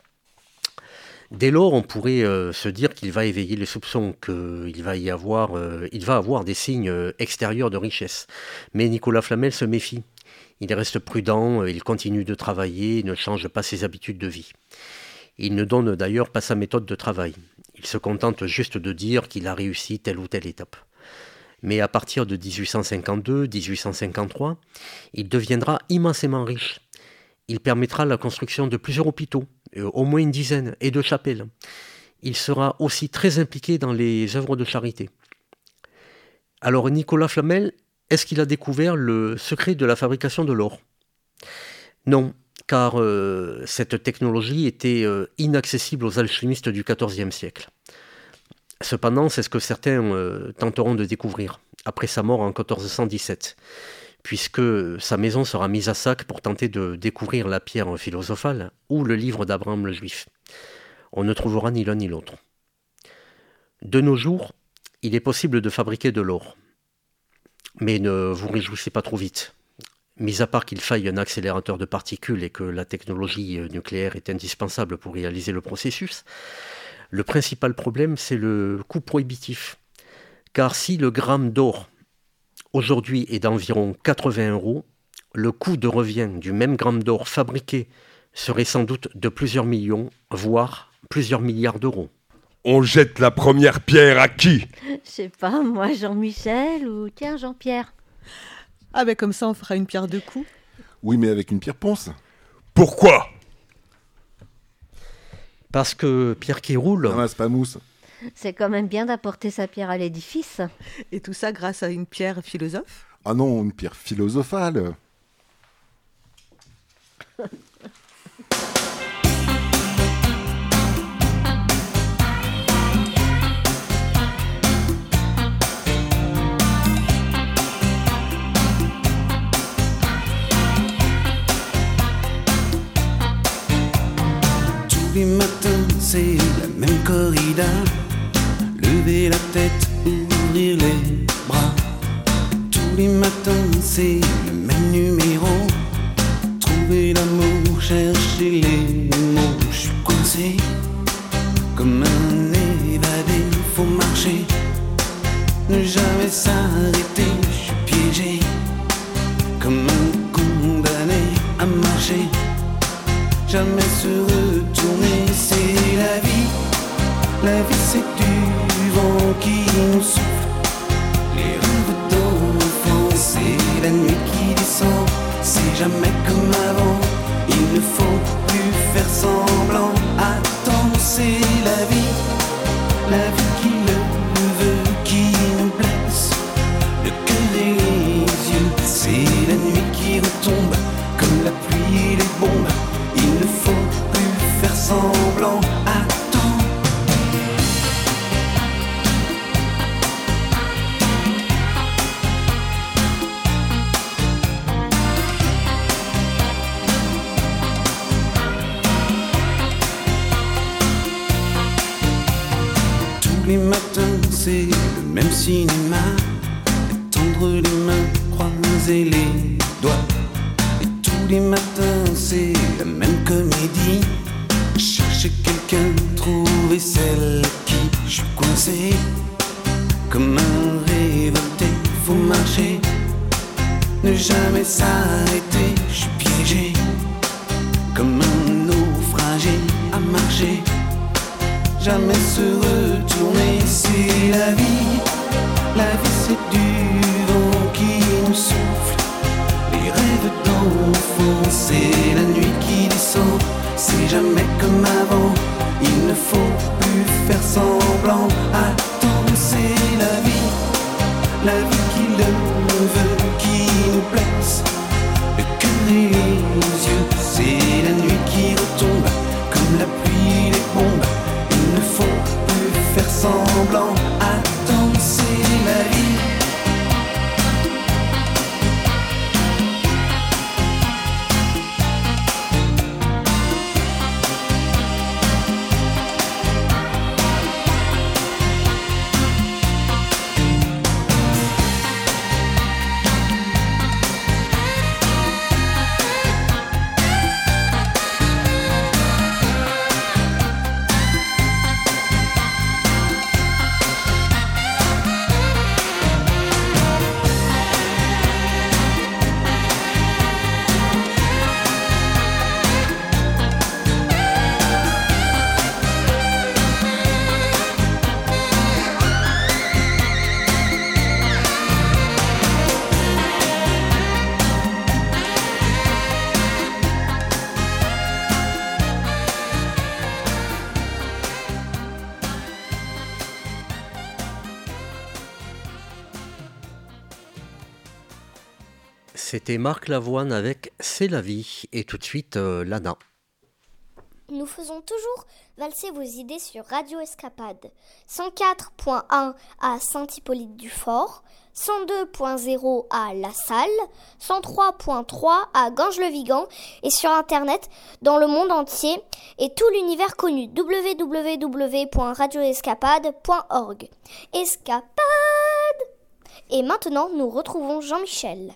Dès lors, on pourrait euh, se dire qu'il va éveiller les soupçons, qu'il va y avoir, euh, il va avoir des signes extérieurs de richesse. Mais Nicolas Flamel se méfie. Il reste prudent, il continue de travailler, il ne change pas ses habitudes de vie. Il ne donne d'ailleurs pas sa méthode de travail. Il se contente juste de dire qu'il a réussi telle ou telle étape. Mais à partir de dix-huit cent cinquante-deux dix-huit cent cinquante-trois, il deviendra immensément riche. Il permettra la construction de plusieurs hôpitaux, au moins une dizaine, et de chapelles. Il sera aussi très impliqué dans les œuvres de charité. Alors Nicolas Flamel, est-ce qu'il a découvert le secret de la fabrication de l'or ? Non, car euh, cette technologie était euh, inaccessible aux alchimistes du quatorzième siècle. Cependant, c'est ce que certains euh, tenteront de découvrir, après sa mort en quatorze cent dix-sept, puisque sa maison sera mise à sac pour tenter de découvrir la pierre philosophale ou le livre d'Abraham le Juif. On ne trouvera ni l'un ni l'autre. De nos jours, il est possible de fabriquer de l'or. Mais ne vous réjouissez pas trop vite. Mis à part qu'il faille un accélérateur de particules et que la technologie nucléaire est indispensable pour réaliser le processus, Le principal problème, c'est le coût prohibitif. Car si le gramme d'or aujourd'hui est d'environ quatre-vingts euros, le coût de revient du même gramme d'or fabriqué serait sans doute de plusieurs millions, voire plusieurs milliards d'euros. On jette la première pierre à qui? Je sais pas, moi Jean-Michel ou tiens Jean-Pierre. Ah ben comme ça on fera une pierre deux coups. Oui, mais avec une pierre ponce. Pourquoi? Parce que pierre qui roule... Ramasse pas mousse. C'est quand même bien d'apporter sa pierre à l'édifice. Et tout ça grâce à une pierre philosophe? Ah non, une pierre philosophale. Tous les matins, c'est la même corrida. Lever la tête, ouvrir les bras. Tous les matins, c'est le même numéro. Trouver l'amour, chercher les mots. Je suis coincé comme un évadé. Faut marcher, ne jamais s'arrêter. Je suis piégé comme un condamné à marcher. Jamais se retourner, c'est la vie. La vie c'est du vent qui nous souffle. Les rêves d'enfants, c'est la nuit qui descend. C'est jamais comme avant, il ne faut plus faire semblant. Attends, c'est la vie. La vie qui le veut, qui nous blesse. Le cœur et les yeux, c'est la nuit qui retombe. Comme la pluie et les bombes. Il ne faut plus faire semblant. Attends. Tous les matins, c'est le même cinéma. Tendre les mains, croiser les doigts. Tous les matins, c'est la même comédie. Chercher quelqu'un, trouver celle qui. Je suis coincé comme un révolté. Faut marcher, ne jamais s'arrêter. Je suis piégé comme un naufragé à marcher. Jamais se retourner, c'est la vie. La vie, c'est du vent qui nous souffle. Les rêves d'enfants, c'est la nuit qui descend. C'est jamais comme avant, il ne faut plus faire semblant. Attends, c'est la vie. La vie qui le veut, qui nous blesse. Le cœur et les yeux, c'est la nuit qui retombe. Comme la pluie, les bombes, il ne faut plus faire semblant. Attends, c'est la vie. C'était Marc Lavoine avec C'est la vie. Et tout de suite, euh, Lana. Nous faisons toujours valser vos idées sur Radio Escapade. cent quatre point un à Saint-Hippolyte-du-Fort, cent deux point zéro à La Salle, cent trois point trois à Ganges-le-Vigan et sur Internet dans le monde entier et tout l'univers connu w w w point radio escapade point org. Escapade! Et maintenant, nous retrouvons Jean-Michel.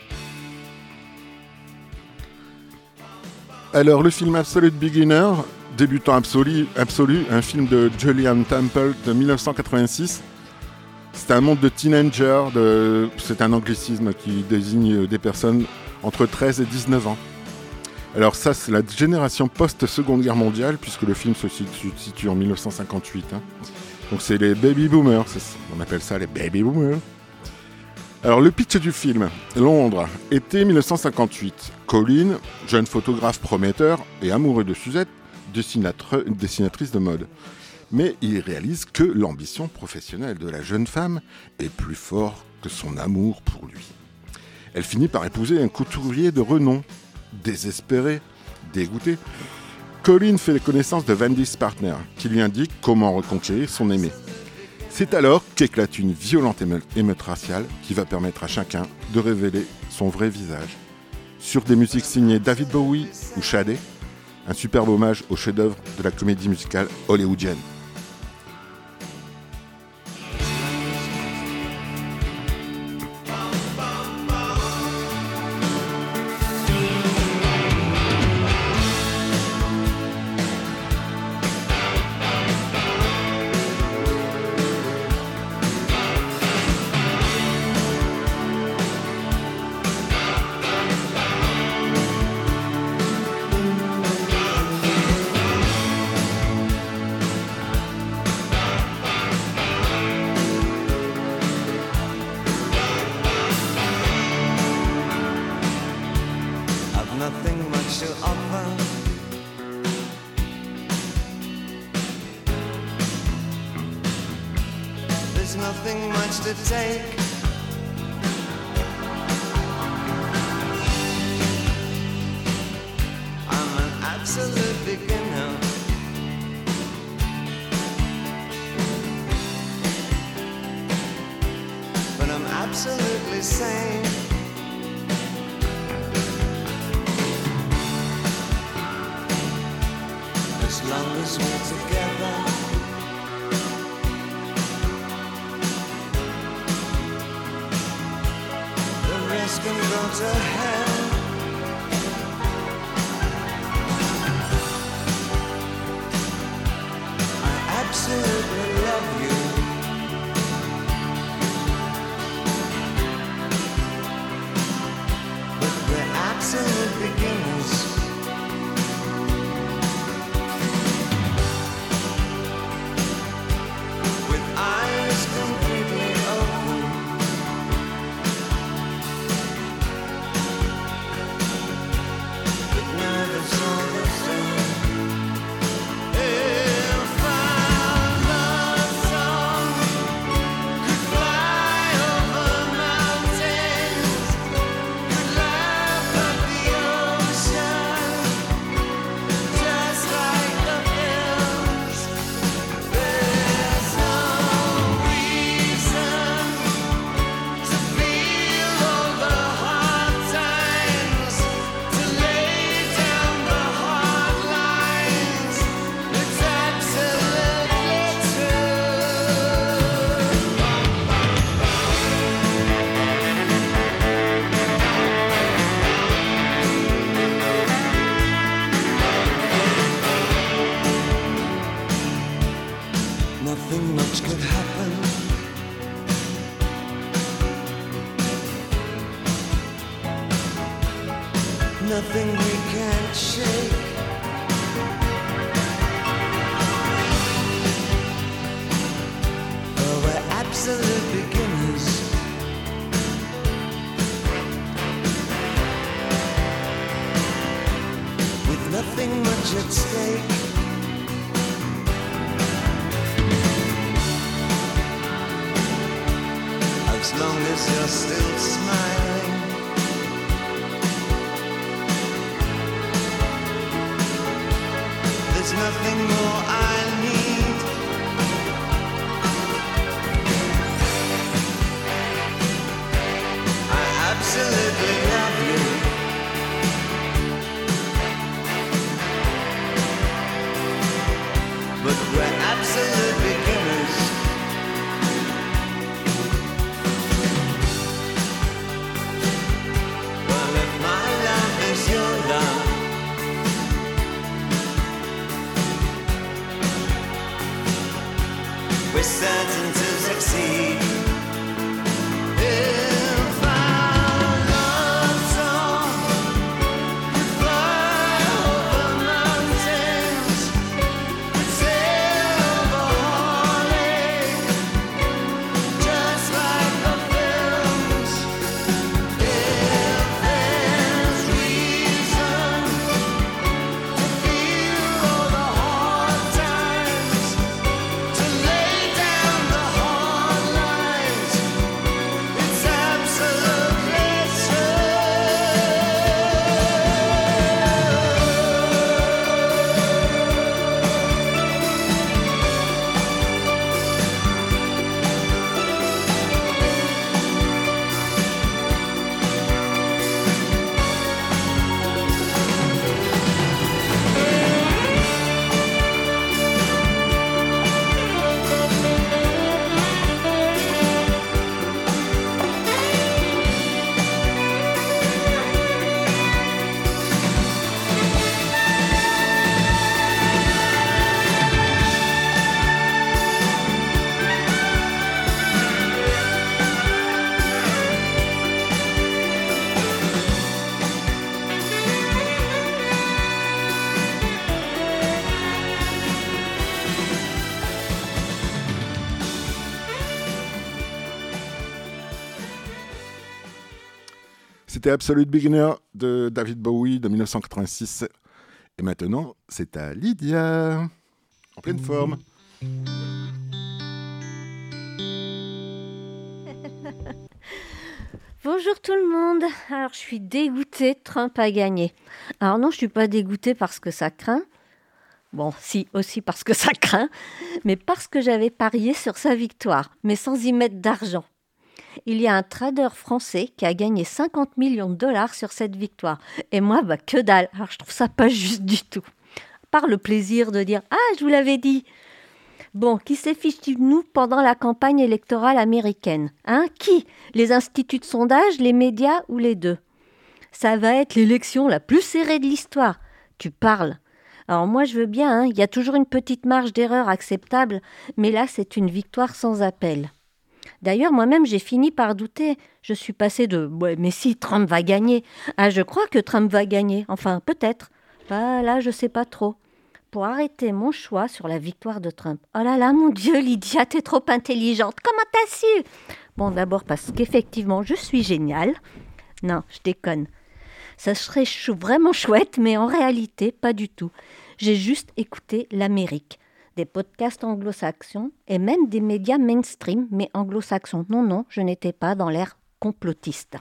Alors, le film Absolute Beginner Débutant absolu, absolu, un film de Julian Temple de dix-neuf cent quatre-vingt-six. C'est un monde de teenagers, de... c'est un anglicisme qui désigne des personnes entre treize et dix-neuf ans. Alors ça, c'est la génération post-seconde guerre mondiale, puisque le film se situe, situe en dix-neuf cent cinquante-huit. Hein. Donc c'est les baby boomers, on appelle ça les baby boomers. Alors le pitch du film, Londres, été dix-neuf cent cinquante-huit. Colin, jeune photographe prometteur et amoureux de Suzette, dessinatre... dessinatrice de mode. Mais il réalise que l'ambition professionnelle de la jeune femme est plus forte que son amour pour lui. Elle finit par épouser un couturier de renom. Désespéré, dégoûté, Colin fait la connaissance de Wendy's Partner, qui lui indique comment reconquérir son aimé. C'est alors qu'éclate une violente émeute raciale qui va permettre à chacun de révéler son vrai visage. Sur des musiques signées David Bowie ou Sade, un superbe hommage au chef-d'œuvre de la comédie musicale hollywoodienne. Nothing we can't shake. Oh, we're absolute beginners. With nothing much at stake. As long as you're still smiling. There's nothing more I need. I absolutely love you. But we're absolute beginners. Well, if my love is your love, C'était Absolute Beginner de David Bowie de dix-neuf cent quatre-vingt-six. Et maintenant, c'est à Lydia, en pleine forme. Bonjour tout le monde. Alors, je suis dégoûtée, Trump a gagné. Alors non, je ne suis pas dégoûtée parce que ça craint. Bon, si, aussi parce que ça craint, mais parce que j'avais parié sur sa victoire, mais sans y mettre d'argent. Il y a un trader français qui a gagné cinquante millions de dollars sur cette victoire. Et moi, bah, que dalle. Alors, je trouve ça pas juste du tout. Par le plaisir de dire « Ah, je vous l'avais dit !» Bon, qui s'est fichu de nous pendant la campagne électorale américaine? Hein? Qui? Les instituts de sondage, les médias ou les deux? Ça va être l'élection la plus serrée de l'histoire. Tu parles. Alors moi, je veux bien, hein, il y a toujours une petite marge d'erreur acceptable, mais là, c'est une victoire sans appel. D'ailleurs, moi-même, j'ai fini par douter. Je suis passée de « ouais, mais si, Trump va gagner » à « je crois que Trump va gagner ». Enfin, peut-être. Bah, là, je sais pas trop. Pour arrêter mon choix sur la victoire de Trump. Oh là là, mon Dieu, Lydia, t'es trop intelligente. Comment t'as su? Bon, d'abord parce qu'effectivement, je suis géniale. Non, je déconne. Ça serait chou, vraiment chouette, mais en réalité, pas du tout. J'ai juste écouté l'Amérique. Des podcasts anglo-saxons et même des médias mainstream, mais anglo-saxons. Non, non, je n'étais pas dans l'ère complotiste.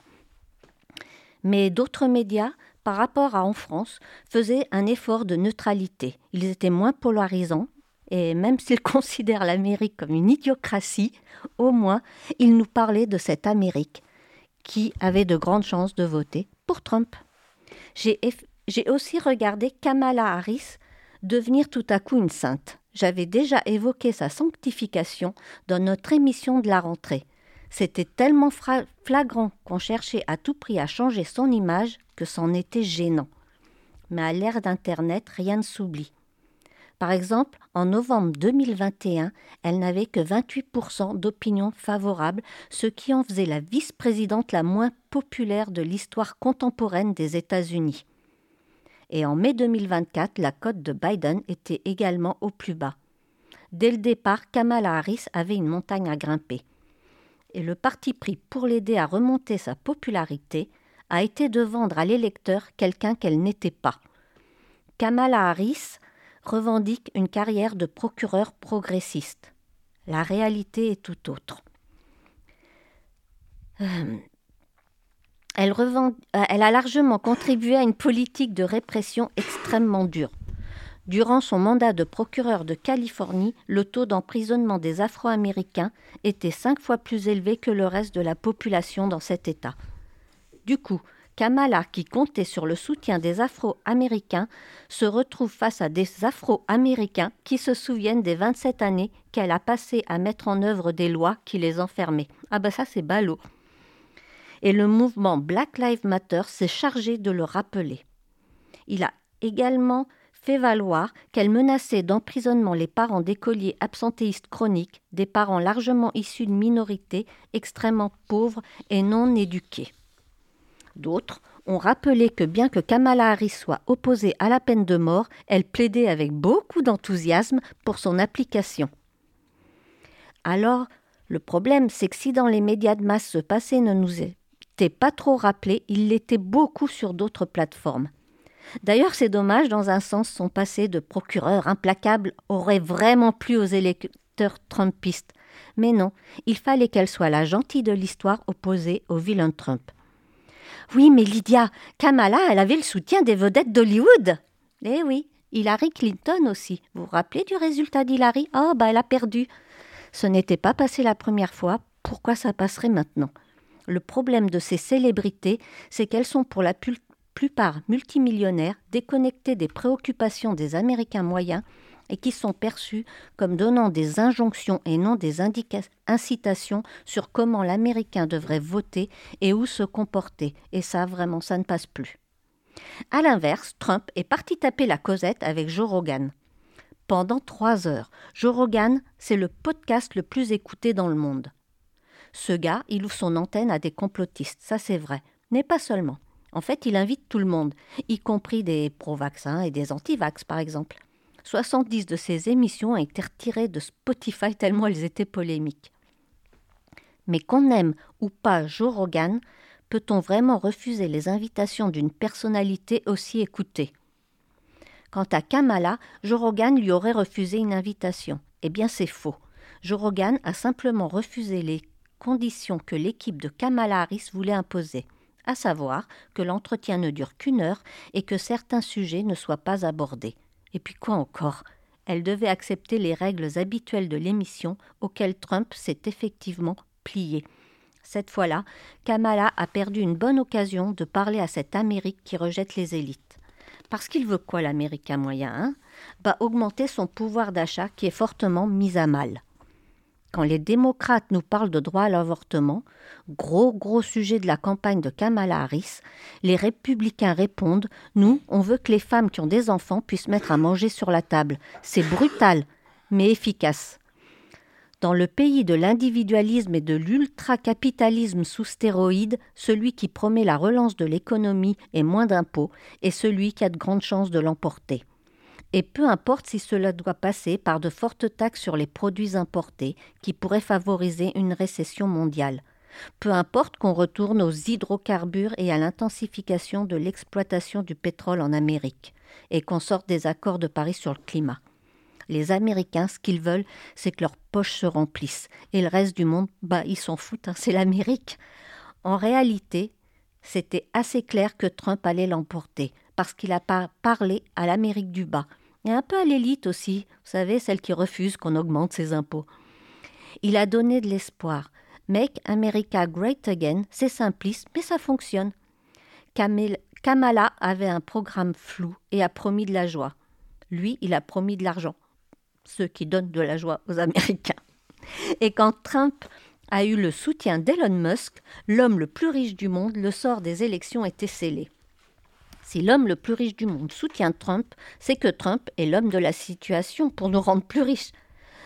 Mais d'autres médias, par rapport à en France, faisaient un effort de neutralité. Ils étaient moins polarisants et même s'ils considèrent l'Amérique comme une idiocratie, au moins, ils nous parlaient de cette Amérique qui avait de grandes chances de voter pour Trump. J'ai, eff- j'ai aussi regardé Kamala Harris devenir tout à coup une sainte. J'avais déjà évoqué sa sanctification dans notre émission de la rentrée. C'était tellement fra- flagrant qu'on cherchait à tout prix à changer son image que c'en était gênant. Mais à l'ère d'Internet, rien ne s'oublie. Par exemple, en novembre deux mille vingt et un, elle n'avait que vingt-huit pour cent d'opinions favorables, ce qui en faisait la vice-présidente la moins populaire de l'histoire contemporaine des États-Unis. Et en mai deux mille vingt-quatre, la cote de Biden était également au plus bas. Dès le départ, Kamala Harris avait une montagne à grimper. Et le parti pris pour l'aider à remonter sa popularité a été de vendre à l'électeur quelqu'un qu'elle n'était pas. Kamala Harris revendique une carrière de procureur progressiste. La réalité est tout autre. Euh, elle, revend, euh, elle a largement contribué à une politique de répression extrêmement dure. Durant son mandat de procureur de Californie, le taux d'emprisonnement des Afro-Américains était cinq fois plus élevé que le reste de la population dans cet État. Du coup, Kamala, qui comptait sur le soutien des Afro-Américains, se retrouve face à des Afro-Américains qui se souviennent des vingt-sept années qu'elle a passées à mettre en œuvre des lois qui les enfermaient. Ah ben ça c'est ballot. Et le mouvement Black Lives Matter s'est chargé de le rappeler. Il a également fait valoir qu'elle menaçait d'emprisonnement les parents d'écoliers absentéistes chroniques, des parents largement issus de minorités extrêmement pauvres et non éduqués. D'autres ont rappelé que bien que Kamala Harris soit opposée à la peine de mort, elle plaidait avec beaucoup d'enthousiasme pour son application. Alors, le problème, c'est que si dans les médias de masse ce passé ne nous était pas trop rappelé, il l'était beaucoup sur d'autres plateformes. D'ailleurs, c'est dommage, dans un sens, son passé de procureur implacable aurait vraiment plu aux électeurs trumpistes. Mais non, il fallait qu'elle soit la gentille de l'histoire opposée au vilain Trump. Oui, mais Lydia, Kamala, elle avait le soutien des vedettes d'Hollywood. Eh oui, Hillary Clinton aussi. Vous vous rappelez du résultat d'Hillary? Oh, bah elle a perdu. Ce n'était pas passé la première fois, pourquoi ça passerait maintenant? Le problème de ces célébrités, c'est qu'elles sont pour la pu- plupart multimillionnaires, déconnectées des préoccupations des Américains moyens et qui sont perçues comme donnant des injonctions et non des indica- incitations sur comment l'Américain devrait voter et où se comporter. Et ça, vraiment, ça ne passe plus. À l'inverse, Trump est parti taper la causette avec Joe Rogan. Pendant trois heures, Joe Rogan, c'est le podcast le plus écouté dans le monde. Ce gars, il ouvre son antenne à des complotistes, ça c'est vrai, mais pas seulement. En fait, il invite tout le monde, y compris des pro-vaccins et des anti-vax, par exemple. soixante-dix de ces émissions ont été retirées de Spotify tellement elles étaient polémiques. Mais qu'on aime ou pas Joe Rogan, Peut-on vraiment refuser les invitations d'une personnalité aussi écoutée ? Quant à Kamala, Joe Rogan lui aurait refusé une invitation. Eh bien, c'est faux. Joe Rogan a simplement refusé les conditions que l'équipe de Kamala Harris voulait imposer, à savoir que l'entretien ne dure qu'une heure et que certains sujets ne soient pas abordés. Et puis quoi encore ? Elle devait accepter les règles habituelles de l'émission auxquelles Trump s'est effectivement plié. Cette fois-là, Kamala a perdu une bonne occasion de parler à cette Amérique qui rejette les élites. Parce qu'il veut quoi l'Américain moyen, hein ? Bah, augmenter son pouvoir d'achat qui est fortement mis à mal. Quand les démocrates nous parlent de droit à l'avortement, gros gros sujet de la campagne de Kamala Harris, les républicains répondent « Nous, on veut que les femmes qui ont des enfants puissent mettre à manger sur la table. C'est brutal, mais efficace. » Dans le pays de l'individualisme et de l'ultracapitalisme sous stéroïdes, celui qui promet la relance de l'économie et moins d'impôts est celui qui a de grandes chances de l'emporter. Et peu importe si cela doit passer par de fortes taxes sur les produits importés qui pourraient favoriser une récession mondiale. Peu importe qu'on retourne aux hydrocarbures et à l'intensification de l'exploitation du pétrole en Amérique et qu'on sorte des accords de Paris sur le climat. Les Américains, ce qu'ils veulent, c'est que leurs poches se remplissent. Et le reste du monde, bah, ils s'en foutent, hein, c'est l'Amérique. En réalité, c'était assez clair que Trump allait l'emporter, parce qu'il a par- parlé à l'Amérique du bas. Et un peu à l'élite aussi, vous savez, celle qui refuse qu'on augmente ses impôts. Il a donné de l'espoir. Make America Great Again, c'est simpliste, mais ça fonctionne. Kamel- Kamala avait un programme flou et a promis de la joie. Lui, il a promis de l'argent. Ceux qui donnent de la joie aux Américains. Et quand Trump a eu le soutien d'Elon Musk, l'homme le plus riche du monde, le sort des élections était scellé. Si l'homme le plus riche du monde soutient Trump, c'est que Trump est l'homme de la situation pour nous rendre plus riches.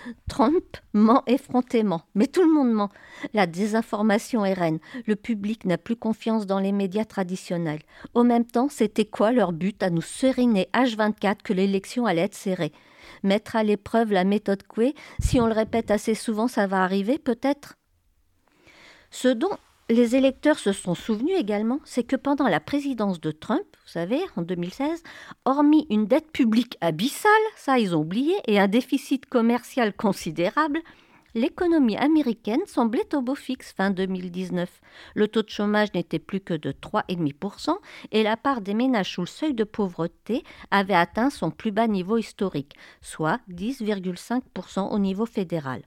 Trump ment effrontément, mais tout le monde ment. La désinformation est reine. Le public n'a plus confiance dans les médias traditionnels. Au même temps, c'était quoi leur but à nous seriner H vingt-quatre que l'élection allait être serrée ? Mettre à l'épreuve la méthode Coué, si on le répète assez souvent, ça va arriver peut-être ? Ce dont les électeurs se sont souvenus également, c'est que pendant la présidence de Trump, vous savez, en deux mille seize, hormis une dette publique abyssale, ça ils ont oublié, et un déficit commercial considérable, l'économie américaine semblait au beau fixe fin deux mille dix-neuf. Le taux de chômage n'était plus que de trois virgule cinq pour cent et la part des ménages sous le seuil de pauvreté avait atteint son plus bas niveau historique, soit dix virgule cinq pour cent au niveau fédéral.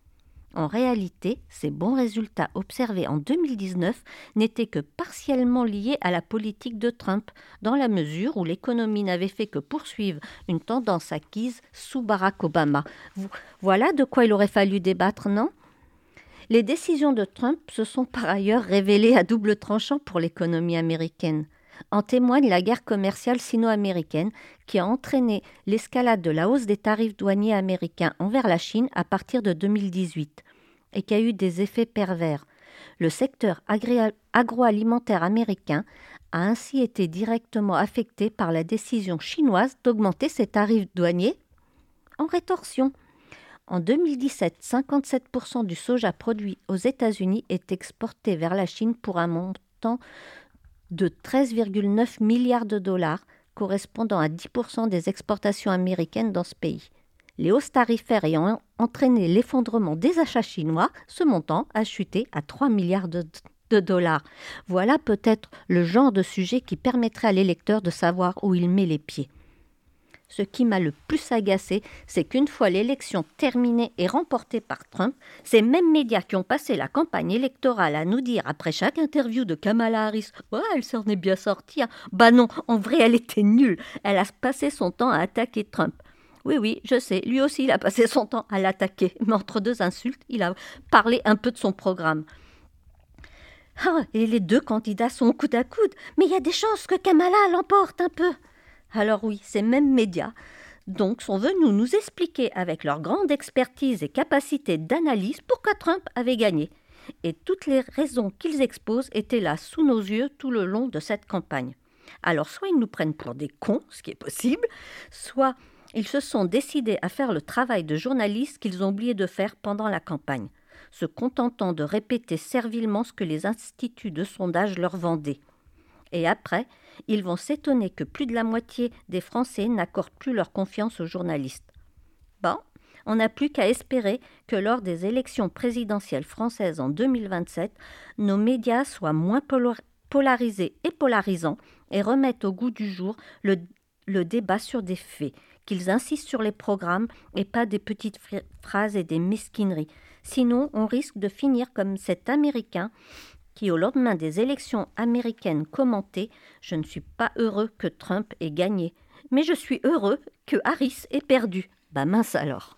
En réalité, ces bons résultats observés en deux mille dix-neuf n'étaient que partiellement liés à la politique de Trump, dans la mesure où l'économie n'avait fait que poursuivre une tendance acquise sous Barack Obama. Voilà de quoi il aurait fallu débattre, non ? Les décisions de Trump se sont par ailleurs révélées à double tranchant pour l'économie américaine. En témoigne la guerre commerciale sino-américaine qui a entraîné l'escalade de la hausse des tarifs douaniers américains envers la Chine à partir de deux mille dix-huit et qui a eu des effets pervers. Le secteur agri- agroalimentaire américain a ainsi été directement affecté par la décision chinoise d'augmenter ses tarifs douaniers en rétorsion. En deux mille dix-sept, cinquante-sept pour cent du soja produit aux États-Unis est exporté vers la Chine pour un montant de treize virgule neuf milliards de dollars, correspondant à dix pour cent des exportations américaines dans ce pays. Les hausses tarifaires ayant entraîné l'effondrement des achats chinois, ce montant a chuté à trois milliards de, de dollars. Voilà peut-être le genre de sujet qui permettrait à l'électeur de savoir où il met les pieds. Ce qui m'a le plus agacé, c'est qu'une fois l'élection terminée et remportée par Trump, ces mêmes médias qui ont passé la campagne électorale à nous dire après chaque interview de Kamala Harris « Ouais, elle s'en est bien sortie. Hein. » Bah non, en vrai, elle était nulle. Elle a passé son temps à attaquer Trump. Oui, oui, je sais, lui aussi, il a passé son temps à l'attaquer. Mais entre deux insultes, il a parlé un peu de son programme. Ah, et les deux candidats sont au coude à coude. Mais il y a des chances que Kamala l'emporte un peu. Alors oui, ces mêmes médias donc sont venus nous expliquer avec leur grande expertise et capacité d'analyse pourquoi Trump avait gagné. Et toutes les raisons qu'ils exposent étaient là sous nos yeux tout le long de cette campagne. Alors soit ils nous prennent pour des cons, ce qui est possible, soit ils se sont décidés à faire le travail de journaliste qu'ils ont oublié de faire pendant la campagne. se contentant de répéter servilement ce que les instituts de sondage leur vendaient. Et après, ils vont s'étonner que plus de la moitié des Français n'accordent plus leur confiance aux journalistes. Bon, on n'a plus qu'à espérer que lors des élections présidentielles françaises en deux mille vingt-sept, nos médias soient moins polar- polarisés et polarisants et remettent au goût du jour le, le débat sur des faits, qu'ils insistent sur les programmes et pas des petites fr- phrases et des mesquineries. Sinon, on risque de finir comme cet Américain qui, au lendemain des élections américaines, commentait « Je ne suis pas heureux que Trump ait gagné, mais je suis heureux que Harris ait perdu. » Bah mince alors.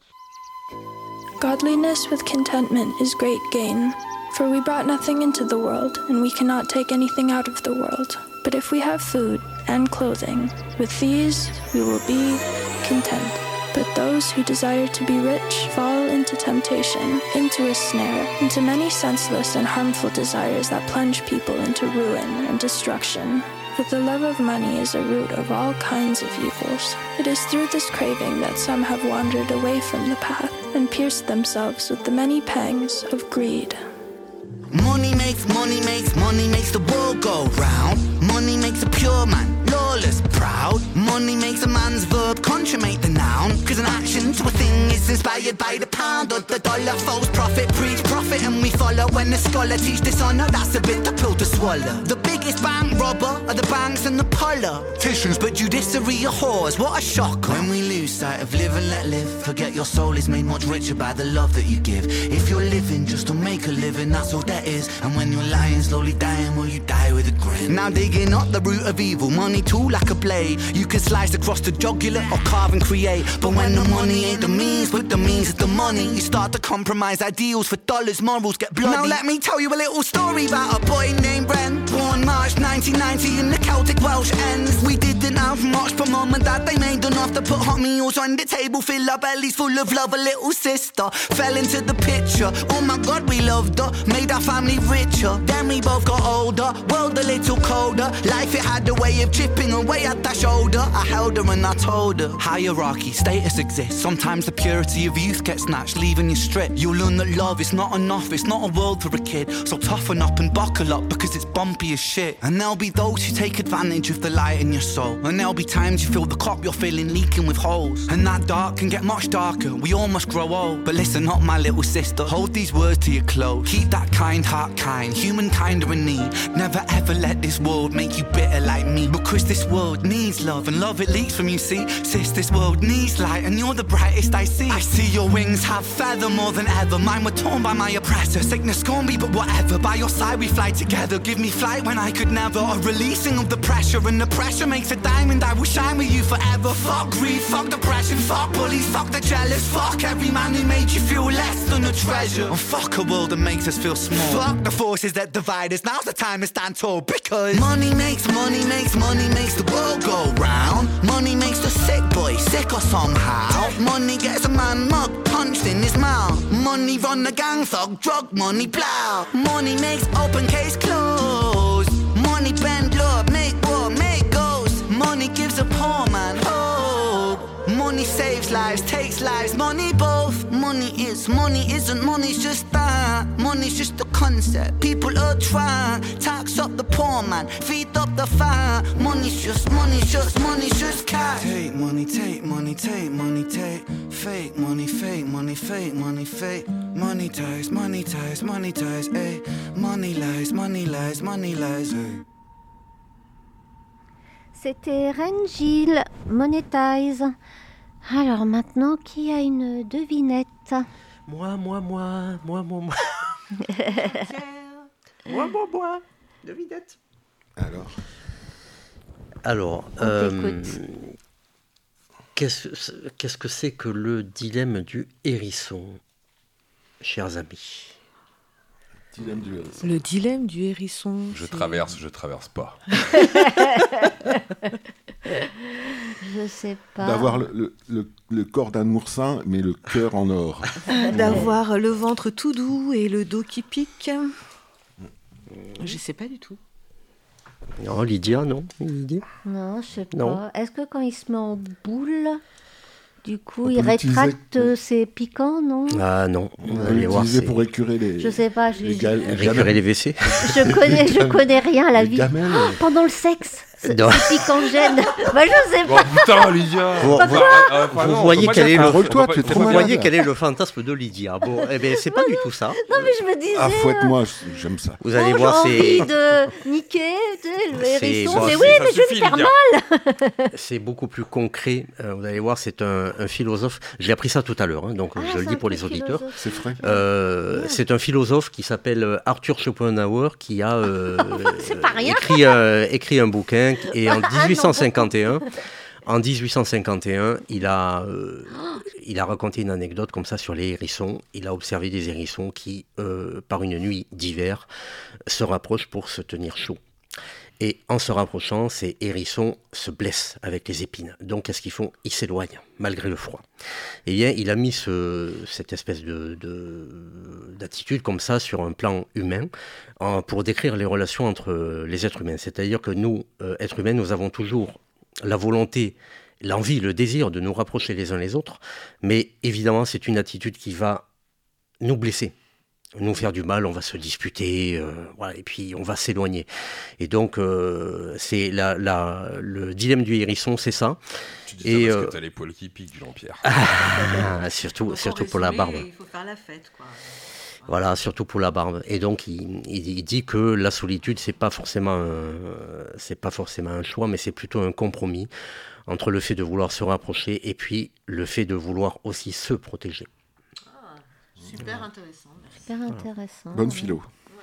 Godliness with contentment is great gain, for we brought nothing into the world, and we cannot take anything out of the world. But if we have food and clothing, with these we will be content. But those who desire to be rich fall into temptation, into a snare, into many senseless and harmful desires that plunge people into ruin and destruction. For the love of money is a root of all kinds of evils. It is through this craving that some have wandered away from the path and pierced themselves with the many pangs of greed. Money makes, money makes, money makes the world go round. Money makes a pure man, lawless, proud. Money makes a man's verb consummate the noun. Cause an action to a thing is inspired by the pound or the dollar. False prophet, preach profit and we follow. When the scholar teach dishonor, that's a bitter pill to swallow. The biggest bank robber are the banks and the politicians, but judiciary are whores, what a shock. When we lose sight of live and let live, forget your soul is made much richer by the love that you give. If you're living just to make a living, that's all that is. And when you're lying, slowly dying, will you die with a grin? Now digging up the root of evil, money too like a blade. You can slice across the jugular or carve and create. But when the money ain't the means, but the means is the money, you start to compromise ideals for dollars, morals get bloody. Now let me tell you a little story about a boy named Bren, born March nineteen ninety in the Celtic Welsh ends. We didn't have much, but mum and dad, they made enough to put hot meals on the table, fill our bellies full of love. A little sister fell into the picture, oh my god we loved her, made our family richer. Then we both got older, world a little colder. Life it had a way of chipping away at that shoulder. I held her and I told her, hierarchy, status exists. Sometimes the purity of youth gets snatched, leaving you stripped. You'll learn that love is not enough, it's not a world for a kid. So toughen up and buckle up because it's bumpy as shit. And there'll be those who take advantage of the light in your soul. And there'll be times you feel the cup you're filling leaking with holes. And that dark can get much darker, we all must grow old. But listen up my little sister, hold these words to your close. Keep that kind heart kind, humankind are in need. Never ever let this world make you bitter like me. Because this world needs love and love it leaks from you, see. Sis, this world needs light and you're the brightest I see. I see your wings have feather more than ever. Mine were torn by my oppressor. Sickness scorned me but whatever. By your side we fly together. Give me flight when I could never. A releasing of the pressure, and the pressure makes a diamond. I will shine with you forever. Fuck greed, fuck depression, fuck bullies, fuck the jealous. Fuck every man who made you feel less than a treasure. And fuck a world that makes us feel small. Fuck the forces that divide us. Now's the time to stand tall. Because money makes, money makes, money makes the world go round. Money makes the sick boy sicker somehow. Money gets a man mug punched in his mouth. Money run the gang thug, drug money plow. Money makes open case close. Money bend love, make war, make goals. Money gives a poor man hope. Money saves lives, takes lives, money both. Money is, money isn't, money's just that. Money's just a concept, people are trying. Tax up the poor man, feed up the fire. Money's just, money's just, money's just cash. Take money, take money, take money, take. Fake money, fake money, fake money, fake. Money ties, money ties, money ties, eh. Money lies, money lies, money lies, eh. C'était Reine Gilles, Monetize. Alors maintenant, qui a une devinette? Moi, moi, moi, moi, moi, moi. Moi, moi, moi. Devinette. Alors Alors, euh, qu'est-ce, qu'est-ce que c'est que le dilemme du hérisson, chers amis? Dilemme du hérisson. Le dilemme du hérisson. Je traverse, je traverse pas. Je sais pas. D'avoir le, le, le, le corps d'un oursin, mais le cœur en or. D'avoir le ventre tout doux et le dos qui pique. Je sais pas du tout. Non, Lydia, non Lydia Non, je sais non. pas. Est-ce que quand il se met en boule, Du coup, il rétracte ses piquants, non? Ah non, on va aller voir. C'est pour écurer les. Je sais pas. Les, ga- les écurer les W C. Je connais, je connais rien à la les vie. Gamelles. Oh, pendant le sexe. C'est piquant gêne. Bah je sais pas. Oh putain, Lydia. Vous, bah, vous, euh, vous non, voyez quel est le, toi, tu es trop vous malade. voyez quel est le fantasme de Lydia. Bon, eh ben c'est pas du tout ça. Non mais je me disais. Ah fouette-moi, j'aime ça. Vous allez oh, voir, j'ai c'est. envie de niquer, tu sais, le hérisson. Bon, mais oui, mais je vais me faire mal. C'est beaucoup plus concret. Euh, vous allez voir, c'est un, un philosophe. J'ai appris ça tout à l'heure, hein, donc ah, je le dis pour les auditeurs. C'est vrai. Euh, ouais. C'est un philosophe qui s'appelle Arthur Schopenhauer qui a euh, c'est pas rien. écrit, euh, écrit un bouquin et en dix-huit cent cinquante et un. En dix-huit cent cinquante et un, il a, euh, il a raconté une anecdote comme ça sur les hérissons. Il a observé des hérissons qui, euh, par une nuit d'hiver, se rapprochent pour se tenir chaud. Et en se rapprochant, ces hérissons se blessent avec les épines. Donc, qu'est-ce qu'ils font? Ils s'éloignent, malgré le froid. Eh bien, il a mis ce, cette espèce de, de, d'attitude comme ça sur un plan humain en, pour décrire les relations entre les êtres humains. C'est-à-dire que nous, euh, êtres humains, nous avons toujours la volonté, l'envie, le désir de nous rapprocher les uns les autres, mais évidemment, c'est une attitude qui va nous blesser, nous faire du mal, on va se disputer, euh, voilà, et puis on va s'éloigner. Et donc, euh, c'est la, la, le dilemme du hérisson, c'est ça. Tu dis et ça parce euh... que t'as les poils qui piquent, Jean-Pierre. Ah, surtout surtout pour la barbe. Il faut faire la fête, quoi. Voilà, surtout pour la barbe. Et donc, il, il, il dit que la solitude, c'est pas forcément, un, c'est pas forcément un choix, mais c'est plutôt un compromis entre le fait de vouloir se rapprocher et puis le fait de vouloir aussi se protéger. Ah, super intéressant. Super intéressant. Bonne philo.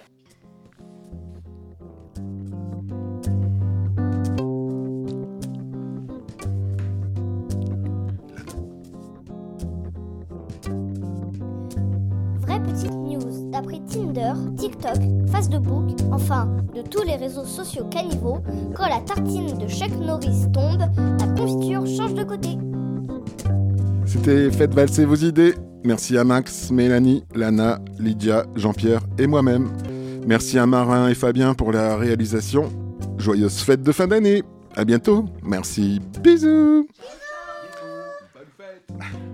Petite news, d'après Tinder, TikTok, Facebook, enfin de tous les réseaux sociaux cannibaux, quand la tartine de Chuck Norris tombe, la confiture change de côté. C'était Faites valser vos idées. Merci à Max, Mélanie, Lana, Lydia, Jean-Pierre et moi-même. Merci à Marin et Fabien pour la réalisation. Joyeuse fête de fin d'année. À bientôt. Merci. Bisous. Bonne fête.